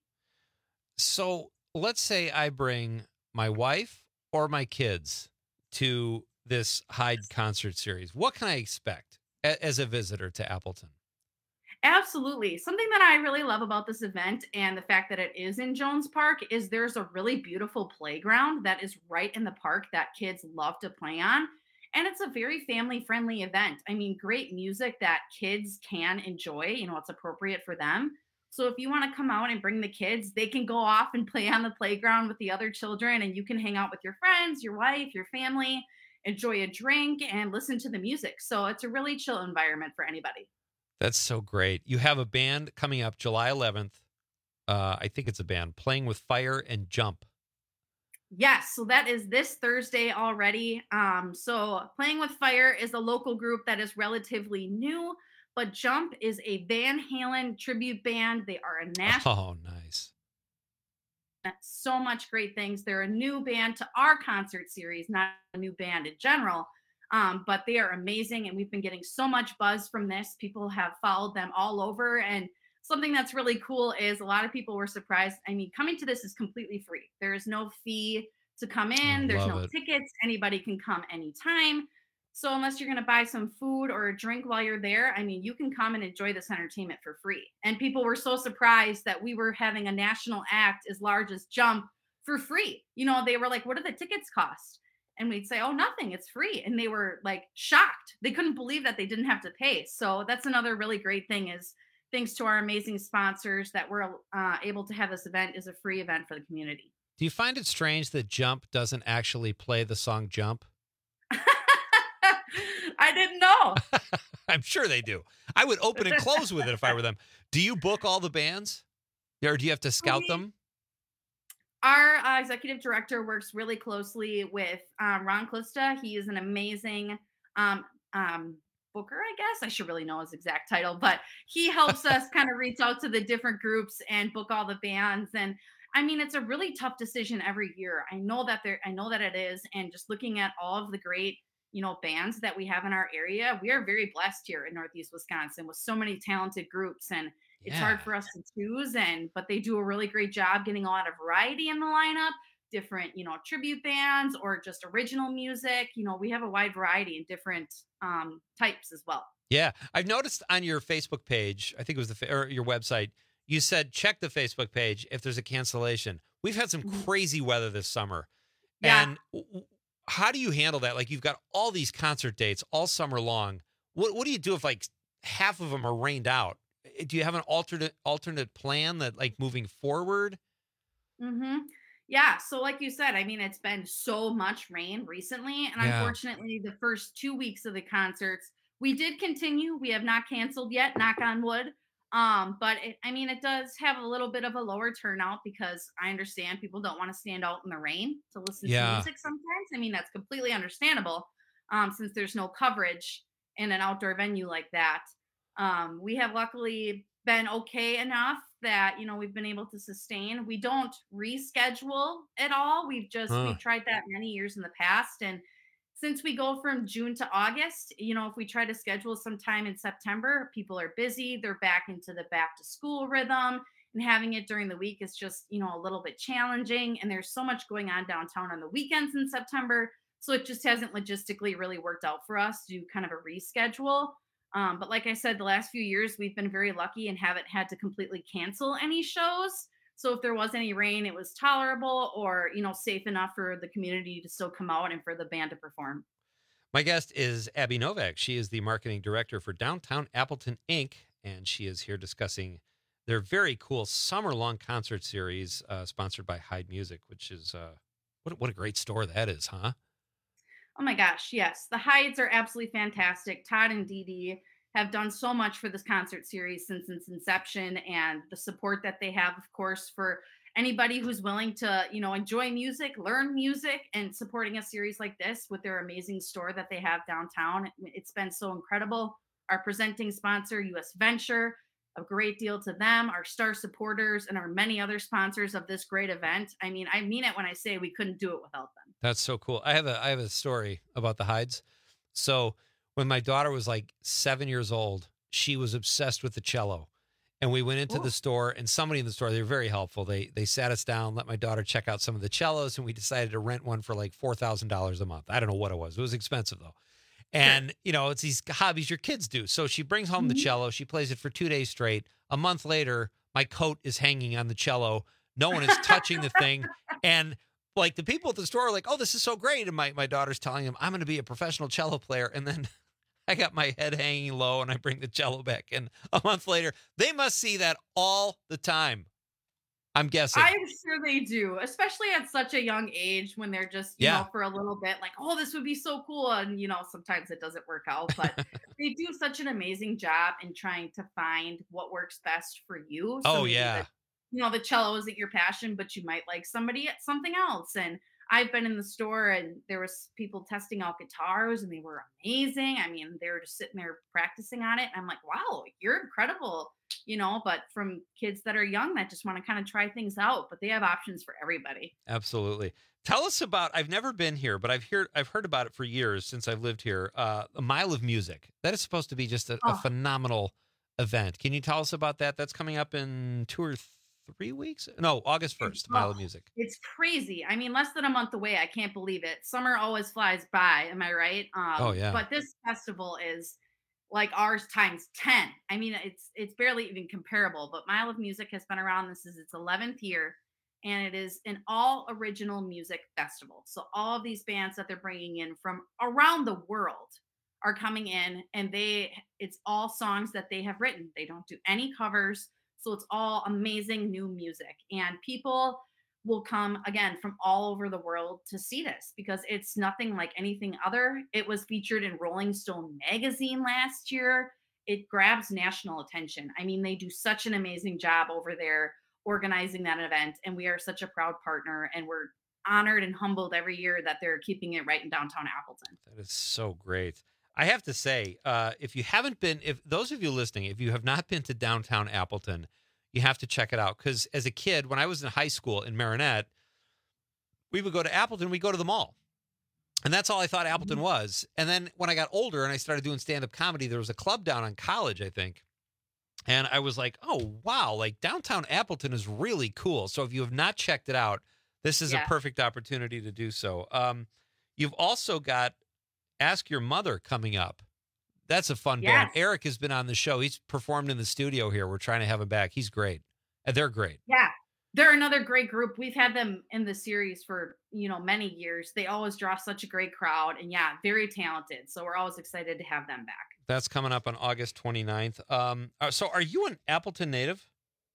So let's say I bring my wife or my kids to this Hyde concert series. What can I expect as a visitor to Appleton? Absolutely. Something that I really love about this event, and the fact that it is in Jones Park, is there's a really beautiful playground that is right in the park that kids love to play on. And it's a very family friendly event. I mean, great music that kids can enjoy, you know, it's appropriate for them. So if you want to come out and bring the kids, they can go off and play on the playground with the other children, and you can hang out with your friends, your wife, your family, enjoy a drink, and listen to the music. So it's a really chill environment for anybody. That's so great. You have a band coming up July eleventh. Uh, I think it's a band, Playing with Fire and Jump. Yes, so that is this Thursday already. Um, so Playing with Fire is a local group that is relatively new, but Jump is a Van Halen tribute band. They are a national. Oh, nice. So much great things. They're a new band to our concert series, not a new band in general, um, but they are amazing, and we've been getting so much buzz from this. People have followed them all over, and something that's really cool is a lot of people were surprised. I mean, coming to this is completely free. There is no fee to come in. There's no it. tickets. Anybody can come anytime. So unless you're going to buy some food or a drink while you're there, I mean, you can come and enjoy this entertainment for free. And people were so surprised that we were having a national act as large as Jump for free. You know, they were like, what do the tickets cost? And we'd say, oh, nothing, it's free. And they were like shocked. They couldn't believe that they didn't have to pay. So that's another really great thing is, thanks to our amazing sponsors, that we're uh, able to have this event is a free event for the community. Do you find it strange that Jump doesn't actually play the song Jump? I didn't know. I'm sure they do. I would open and close with it if I were them. Do you book all the bands? Or do you have to scout we, them? Our uh, executive director works really closely with um, Ron Klista. He is an amazing um, um, booker, I guess. I should really know his exact title, but he helps us kind of reach out to the different groups and book all the bands. And I mean, it's a really tough decision every year. I know that there, I know that it is. And just looking at all of the great, you know, bands that we have in our area, we are very blessed here in Northeast Wisconsin with so many talented groups, and it's Yeah. hard for us to choose. And, but they do a really great job getting a lot of variety in the lineup. Different, you know, tribute bands or just original music. You know, we have a wide variety in different um, types as well. Yeah. I've noticed on your Facebook page, I think it was the fa- or your website, you said check the Facebook page if there's a cancellation. We've had some crazy weather this summer. Yeah. And w- how do you handle that? Like, you've got all these concert dates all summer long. What what do you do if like half of them are rained out? Do you have an alternate alternate plan that like moving forward? Mm-hmm. Yeah. So like you said, I mean, it's been so much rain recently. And Yeah. unfortunately, the first two weeks of the concerts, we did continue. We have not canceled yet, knock on wood. Um, but it, I mean, it does have a little bit of a lower turnout because I understand people don't want to stand out in the rain to listen Yeah. to music sometimes. I mean, that's completely understandable um, since there's no coverage in an outdoor venue like that. Um, we have luckily been okay enough that, you know, we've been able to sustain. We don't reschedule at all. We've just, Huh. we've tried that many years in the past. And since we go from June to August, you know, if we try to schedule sometime in September, people are busy. They're back into the back to school rhythm, and having it during the week is just, you know, a little bit challenging. And there's so much going on downtown on the weekends in September. So it just hasn't logistically really worked out for us to do kind of a reschedule. Um, but like I said, the last few years, we've been very lucky and haven't had to completely cancel any shows. So if there was any rain, it was tolerable or, you know, safe enough for the community to still come out and for the band to perform. My guest is Abby Novak. She is the marketing director for Downtown Appleton Incorporated, and she is here discussing their very cool summer-long concert series uh, sponsored by Hyde Music, which is, uh, what, what a great store that is, huh? Oh my gosh, yes. The Hydes are absolutely fantastic. Todd and Dee Dee have done so much for this concert series since its inception, and the support that they have, of course, for anybody who's willing to, you know, enjoy music, learn music, and supporting a series like this with their amazing store that they have downtown. It's been so incredible. Our presenting sponsor, U S Venture, a great deal to them, our star supporters, and our many other sponsors of this great event. I mean, I mean it when I say we couldn't do it without them. That's so cool. I have a I have a story about the Hydes. So when my daughter was like seven years old, she was obsessed with the cello. And we went into Ooh. the store, and somebody in the store, they were very helpful. They they sat us down, let my daughter check out some of the cellos, and we decided to rent one for like four thousand dollars a month. I don't know what it was. It was expensive, though. And, you know, it's these hobbies your kids do. So she brings home the Mhm. cello. She plays it for two days straight. A month later, my coat is hanging on the cello. No one is touching the thing. And like the people at the store are like, oh, this is so great. And my, my daughter's telling him, I'm going to be a professional cello player. And then I got my head hanging low and I bring the cello back in a month later. They must see that all the time. I'm guessing. I'm sure they do, especially at such a young age when they're just, you Yeah. know, for a little bit like, oh, this would be so cool. And, you know, sometimes it doesn't work out, but they do such an amazing job in trying to find what works best for you. So Oh, maybe yeah. the- you know, the cello isn't your passion, but you might like somebody at something else. And I've been in the store and there was people testing out guitars and they were amazing. I mean, they were just sitting there practicing on it. And I'm like, wow, you're incredible, you know, but from kids that are young that just want to kind of try things out, but they have options for everybody. Absolutely. Tell us about, I've never been here, but I've heard, I've heard about it for years since I've lived here. Uh, a Mile of Music. That is supposed to be just a, a Oh. phenomenal event. Can you tell us about that? That's coming up in two or three weeks? No, August first, Mile of Oh, Music. It's crazy. I mean, less than a month away. I can't believe it. Summer always flies by. Am I right? Um, Oh, yeah. But this festival is like ours times ten. I mean, it's it's barely even comparable. But Mile of Music has been around. This is its eleventh year, and it is an all original music festival. So all of these bands that they're bringing in from around the world are coming in, and they it's all songs that they have written. They don't do any covers. So it's all amazing new music. And people will come again from all over the world to see this because it's nothing like anything other. It was featured in Rolling Stone magazine last year. It grabs national attention. I mean, they do such an amazing job over there organizing that event. And we are such a proud partner. And we're honored and humbled every year that they're keeping it right in downtown Appleton. That is so great. I have to say, uh, if you haven't been, if those of you listening, if you have not been to downtown Appleton, you have to check it out. Because as a kid, when I was in high school in Marinette, we would go to Appleton, we go to the mall. And that's all I thought Appleton was. And then when I got older and I started doing stand-up comedy, there was a club down on College, I think. And I was like, oh, wow, like downtown Appleton is really cool. So if you have not checked it out, this is Yeah. a perfect opportunity to do so. Um, you've also got Ask Your Mother coming up. That's a fun band. Yes. Eric has been on the show. He's performed in the studio here. We're trying to have him back. He's great. And they're great. Yeah. They're another great group. We've had them in the series for, you know, many years. They always draw such a great crowd and yeah, very talented. So we're always excited to have them back. That's coming up on August twenty-ninth. Um, uh, so are you an Appleton native?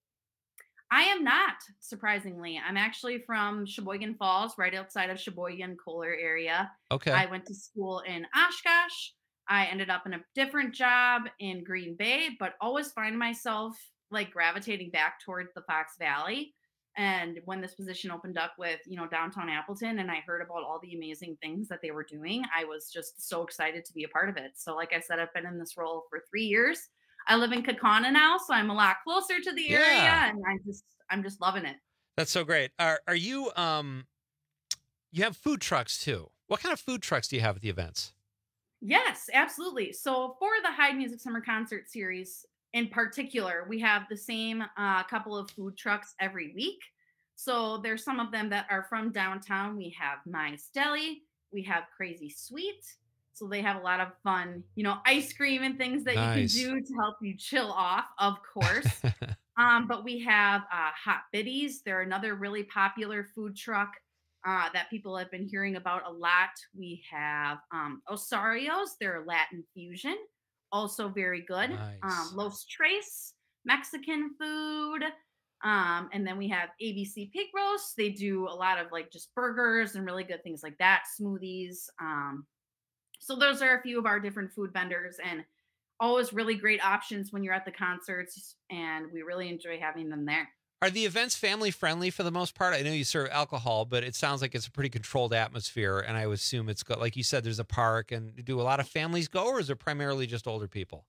I am not, surprisingly. I'm actually from Sheboygan Falls, right outside of Sheboygan, Kohler area. Okay. I went to school in Oshkosh. I ended up in a different job in Green Bay, but always find myself like gravitating back towards the Fox Valley. And when this position opened up with, you know, downtown Appleton, and I heard about all the amazing things that they were doing, I was just so excited to be a part of it. So like I said, I've been in this role for three years. I live in Kaukauna now, so I'm a lot closer to the Yeah. area, and I'm just I'm just loving it. That's so great. Are are you um you have food trucks too? What kind of food trucks do you have at the events? Yes, absolutely. So for the Hyde Music Summer Concert Series in particular, we have the same uh, couple of food trucks every week. So there's some of them that are from downtown. We have Mice Deli, we have Crazy Sweet. So they have a lot of fun, you know, ice cream and things that Nice. you can do to help you chill off, of course. um, but we have uh, Hot Biddies. They're another really popular food truck uh, that people have been hearing about a lot. We have um, Osario's. They're Latin fusion, also very good. Nice. Um, Los Tres, Mexican food. Um, and then we have A B C Pig Roast. They do a lot of like just burgers and really good things like that, smoothies. Um, so those are a few of our different food vendors and always really great options when you're at the concerts. And we really enjoy having them there. Are the events family friendly for the most part? I know you serve alcohol, but it sounds like it's a pretty controlled atmosphere. And I would assume it's got, like you said, there's a park. And do a lot of families go, or is it primarily just older people?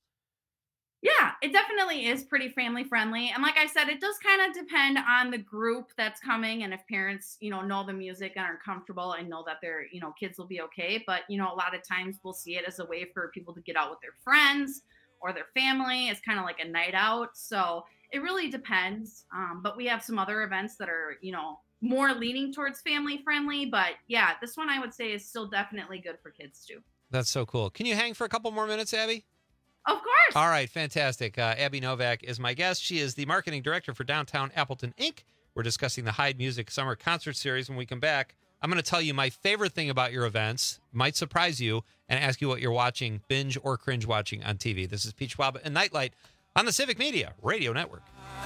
Yeah, it definitely is pretty family friendly. And like I said, it does kind of depend on the group that's coming and if parents, you know, know the music and are comfortable and know that their, you know, kids will be okay. But, you know, a lot of times we'll see it as a way for people to get out with their friends or their family. It's kind of like a night out. So it really depends. Um, but we have some other events that are, you know, more leaning towards family friendly. But yeah, this one I would say is still definitely good for kids too. That's so cool. Can you hang for a couple more minutes, Abby? Of course. All right, fantastic. Uh, Abby Novak is my guest. She is the marketing director for Downtown Appleton, Incorporated. We're discussing the Hyde Music Summer Concert Series. When we come back, I'm going to tell you my favorite thing about your events, might surprise you, and ask you what you're watching, binge or cringe watching on T V. This is Peach Waba and Nightlight on the Civic Media Radio Network.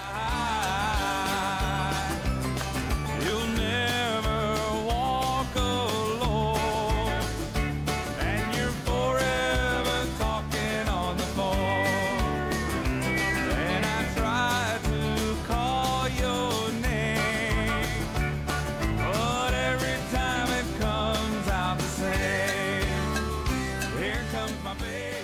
You'll never walk alone, and you're forever talking on the phone. And I try to call your name, but every time it comes out the same. Here comes my baby.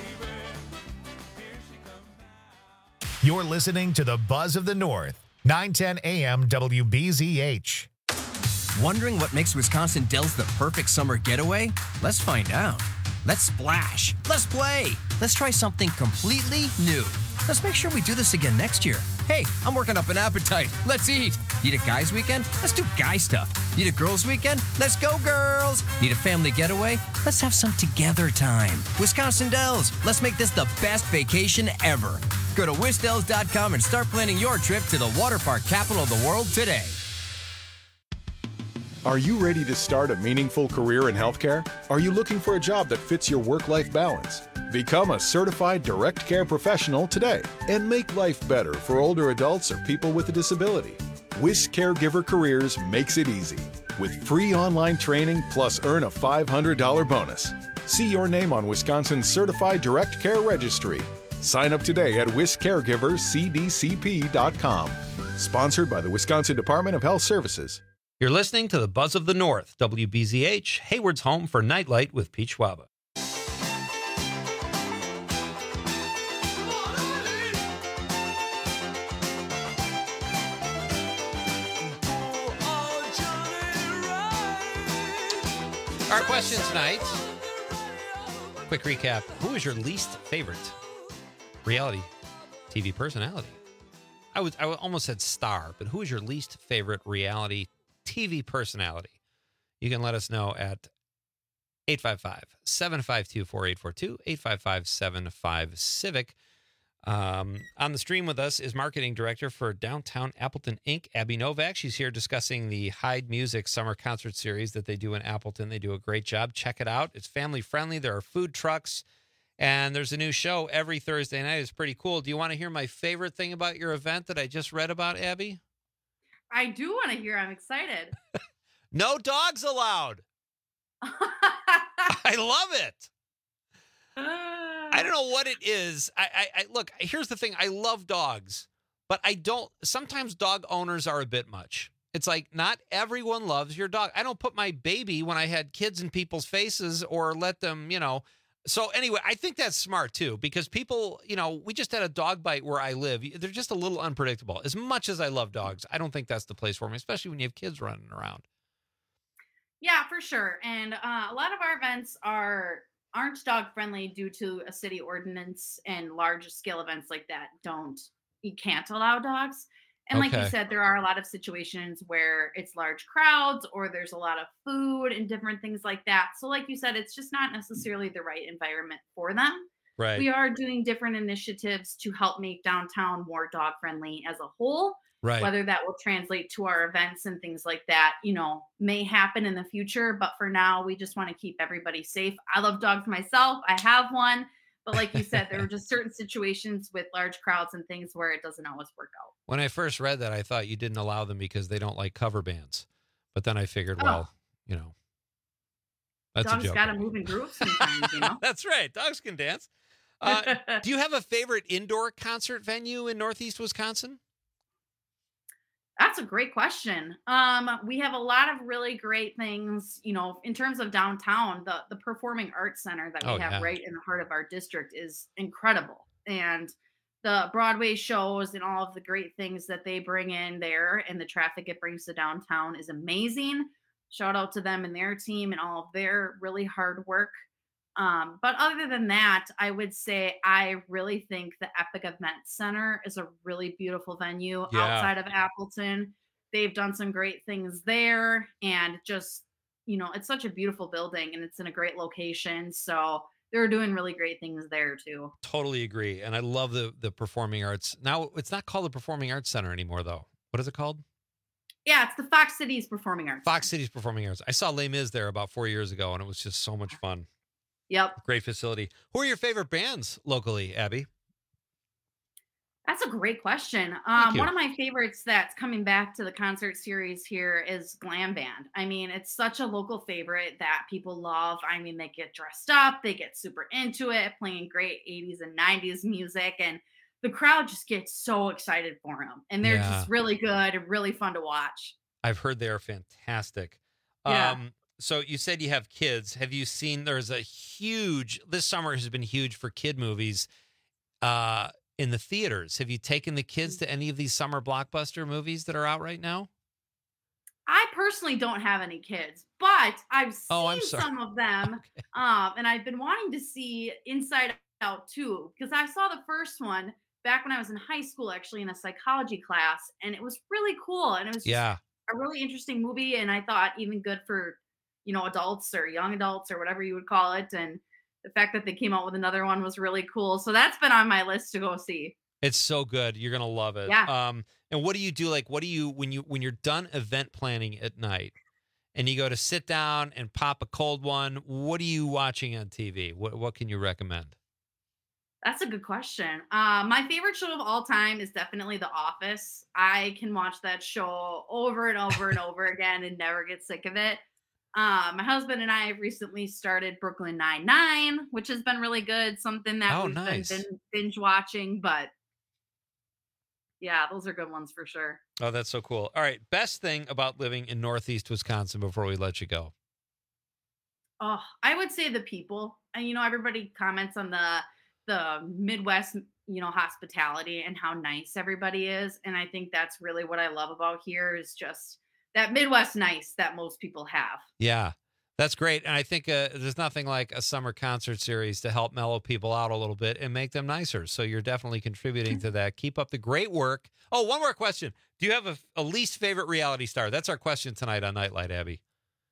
You're listening to the Buzz of the North, nine ten A M W B Z H. Wondering what makes Wisconsin Dells the perfect summer getaway? Let's find out. Let's splash. Let's play. Let's try something completely new. Let's make sure we do this again next year. Hey, I'm working up an appetite. Let's eat. Need a guys weekend? Let's do guy stuff. Need a girls weekend? Let's go girls. Need a family getaway? Let's have some together time. Wisconsin Dells. Let's make this the best vacation ever. Go to wisdells dot com and start planning your trip to the water park capital of the world today. Are you ready to start a meaningful career in healthcare? Are you looking for a job that fits your work-life balance? Become a certified direct care professional today and make life better for older adults or people with a disability. Wish Caregiver Careers makes it easy with free online training plus earn a five hundred dollars bonus. See your name on Wisconsin's Certified Direct Care Registry. Sign up today at wish caregivers c d c p dot com. Sponsored by the Wisconsin Department of Health Services. You're listening to the Buzz of the North, W B Z H, Hayward's home for Nightlight with Peach Waba. Our question tonight, quick recap. Who is your least favorite reality T V personality? I would I would almost said star, but who is your least favorite reality T V personality? You can let us know at eight five five, seven five two, four eight four two, eight five five, seven five, Civic. Um, on the stream with us is marketing director for Downtown Appleton Incorporated, Abby Novak. She's here discussing the Hyde Music Summer Concert Series that they do in Appleton. They do a great job. Check it out. It's family friendly. There are food trucks, and there's a new show every Thursday night. It's pretty cool. Do you want to hear my favorite thing about your event that I just read about, Abby? I do want to hear. I'm excited. No dogs allowed. I love it. I don't know what it is. I, I, I look, here's the thing. I love dogs, but I don't, sometimes dog owners are a bit much. It's like, not everyone loves your dog. I don't put my baby when I had kids in people's faces or let them, you know. So anyway, I think that's smart too, because people, you know, we just had a dog bite where I live. They're just a little unpredictable. As much as I love dogs, I don't think that's the place for me, especially when you have kids running around. Yeah, for sure. And uh, a lot of our events are aren't dog friendly due to a city ordinance, and large scale events like that don't, you can't allow dogs. And like Okay. you said, there are a lot of situations where it's large crowds or there's a lot of food and different things like that. So like you said, it's just not necessarily the right environment for them. Right. We are doing different initiatives to help make downtown more dog friendly as a whole. Right. Whether that will translate to our events and things like that, you know, may happen in the future. But for now, we just want to keep everybody safe. I love dogs myself. I have one. But like you said, there are just certain situations with large crowds and things where it doesn't always work out. When I first read that, I thought you didn't allow them because they don't like cover bands. But then I figured, Oh. well, you know, that's Dogs a joke. got to move in groups sometimes, you know? That's right. Dogs can dance. Uh, do you have a favorite indoor concert venue in Northeast Wisconsin? That's a great question. Um, we have a lot of really great things, you know, in terms of downtown. The the Performing Arts Center that we Oh, have yeah. right in the heart of our district is incredible. And the Broadway shows and all of the great things that they bring in there and the traffic it brings to downtown is amazing. Shout out to them and their team and all of their really hard work. Um, but other than that, I would say I really think the Epic Event Center is a really beautiful venue Yeah. outside of Appleton. They've done some great things there, and just, you know, it's such a beautiful building and it's in a great location. So they're doing really great things there too. Totally agree. And I love the the Performing Arts. Now, it's not called the Performing Arts Center anymore, though. What is it called? Yeah, it's the Fox Cities Performing Arts. Fox Cities Performing Arts. I saw Les Mis there about four years ago, and it was just so much fun. Yep. Great facility. Who are your favorite bands locally, Abby? That's a great question. Um, you. one of my favorites that's coming back to the concert series here is Glam Band. I mean, it's such a local favorite that people love. I mean, they get dressed up, they get super into it, playing great eighties and nineties music, and the crowd just gets so excited for them. And they're Yeah. just really good and really fun to watch. I've heard they are fantastic. Yeah. Um, so you said you have kids. Have you seen, there's a huge, this summer has been huge for kid movies uh, in the theaters. Have you taken the kids to any of these summer blockbuster movies that are out right now? I personally don't have any kids, but I've seen Oh, I'm sorry. some of them. um, and I've been wanting to see Inside Out too, because I saw the first one back when I was in high school, actually in a psychology class, and it was really cool. And it was just Yeah. a really interesting movie, and I thought even good for, you know, adults or young adults or whatever you would call it. And the fact that they came out with another one was really cool. So that's been on my list to go see. It's so good. You're going to love it. Yeah. Um, and what do you do? Like, what do you, when you, when you're done event planning at night and you go to sit down and pop a cold one, what are you watching on T V? What, what can you recommend? That's a good question. Uh, my favorite show of all time is definitely The Office. I can watch that show over and over and over again and never get sick of it. Uh, my husband and I have recently started Brooklyn Nine-Nine, which has been really good. Something that Oh, we've nice. been bin- binge watching, but yeah, those are good ones for sure. Oh, that's so cool. All right. Best thing about living in Northeast Wisconsin before we let you go. Oh, I would say the people. And you know, everybody comments on the the Midwest, you know, hospitality and how nice everybody is. And I think that's really what I love about here is just that Midwest nice that most people have. Yeah, that's great. And I think uh, there's nothing like a summer concert series to help mellow people out a little bit and make them nicer. So you're definitely contributing to that. Keep up the great work. Oh, one more question. Do you have a, a least favorite reality star? That's our question tonight on Nightlight, Abby.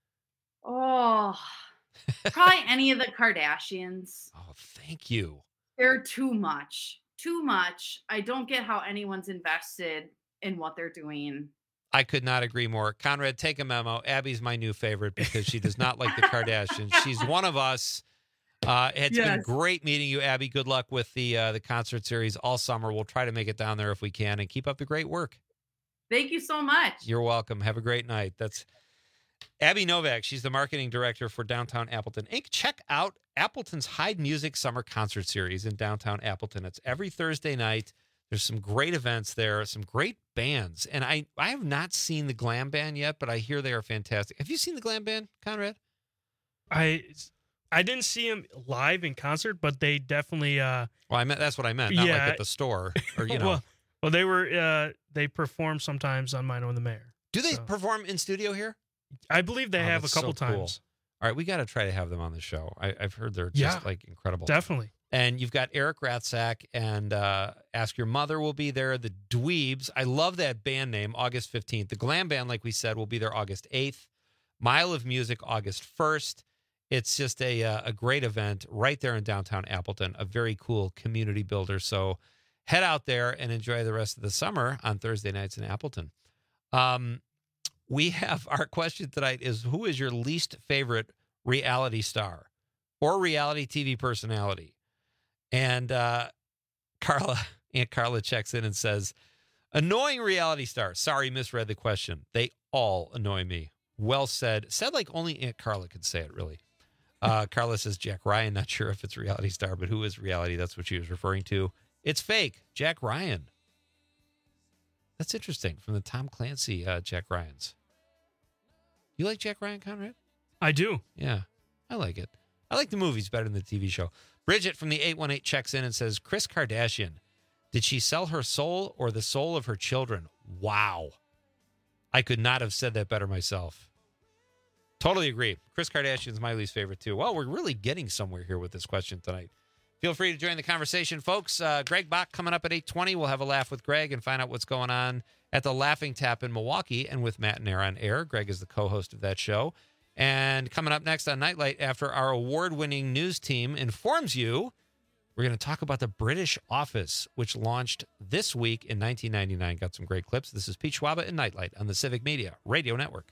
Oh, probably any of the Kardashians. Oh, thank you. They're too much, too much. I don't get how anyone's invested in what they're doing. I could not agree more. Conrad, take a memo. Abby's my new favorite because she does not like the Kardashians. She's one of us. Uh, it's been Yes. great meeting you, Abby. Good luck with the uh, the concert series all summer. We'll try to make it down there if we can, and keep up the great work. Thank you so much. You're welcome. Have a great night. That's Abby Novak. She's the marketing director for Downtown Appleton Incorporated. Check out Appleton's Hyde Music Summer Concert Series in downtown Appleton. It's every Thursday night. There's some great events there, some great bands. And I, I have not seen the Glam Band yet, but I hear they are fantastic. Have you seen the Glam Band, Conrad? I I didn't see him live in concert, but they definitely uh Well, I meant that's what I meant, not Yeah. like at the store or you know. well, well they were uh they perform sometimes on Mine Own the Mayor. Do they so. perform in studio here? I believe they Oh, have a that's couple so cool. times. All right, we got to try to have them on the show. I, I've heard they're just Yeah, like incredible. Definitely. And you've got Eric Ratzak and uh, Ask Your Mother will be there. The Dweebs. I love that band name, August fifteenth. The Glam Band, like we said, will be there August eighth. Mile of Music, August first. It's just a, uh, a great event right there in downtown Appleton, a very cool community builder. So head out there and enjoy the rest of the summer on Thursday nights in Appleton. Um, we have our question tonight is, who is your least favorite reality star or reality T V personality? And uh, Carla, Aunt Carla checks in and says, annoying reality star. Sorry, misread the question. They all annoy me. Well said. Said like only Aunt Carla could say it, really. Uh, Carla says Jack Ryan. Not sure if it's reality star, but who is reality? That's what she was referring to. It's fake. Jack Ryan. That's interesting. From the Tom Clancy uh, Jack Ryans. You like Jack Ryan, Conrad? I do. Yeah, I like it. I like the movies better than the T V show. Bridget from the eight one eight checks in and says, Kris Kardashian, did she sell her soul or the soul of her children? Wow. I could not have said that better myself. Totally agree. Kris Kardashian's my least favorite, too. Well, we're really getting somewhere here with this question tonight. Feel free to join the conversation, folks. Uh, Greg Bach coming up at eight twenty. We'll have a laugh with Greg and find out what's going on at the Laughing Tap in Milwaukee and with Matt and Air on Air. Greg is the co-host of that show. And coming up next on Nightlight, after our award-winning news team informs you We're going to talk about the British Office, which launched this week in nineteen ninety-nine. Got some great clips. This is Pete Schwaba and Nightlight on the Civic Media Radio Network.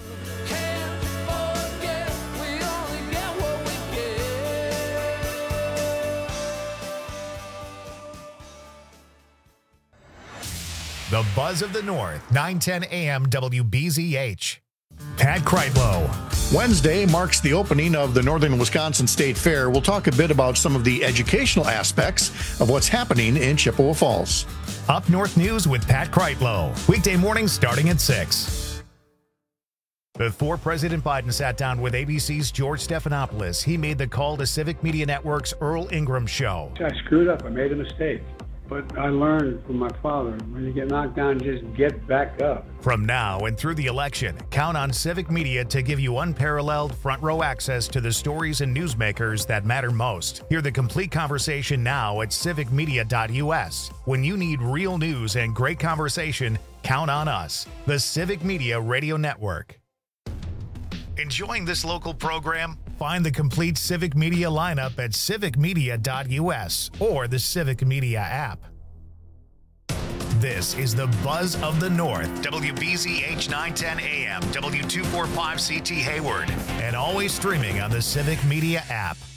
The Buzz of the North, nine ten A M W B Z H. Pat Kreitlow. Wednesday marks the opening of the Northern Wisconsin State Fair. We'll talk a bit about some of the educational aspects of what's happening in Chippewa Falls. Up North News with Pat Kreitlow. Weekday mornings starting at six. Before President Biden sat down with A B C's George Stephanopoulos, he made the call to Civic Media Network's Earl Ingram show. I screwed up. I made a mistake. But I learned from my father, when you get knocked down, just get back up. From now and through the election, count on Civic Media to give you unparalleled front row access to the stories and newsmakers that matter most. Hear the complete conversation now at civic media dot U S. When you need real news and great conversation, count on us, the Civic Media Radio Network. Enjoying this local program? Find the complete Civic Media lineup at civic media dot U S or the Civic Media app. This is the Buzz of the North, W B Z H nine ten A M, W two forty-five C T Hayward, and always streaming on the Civic Media app.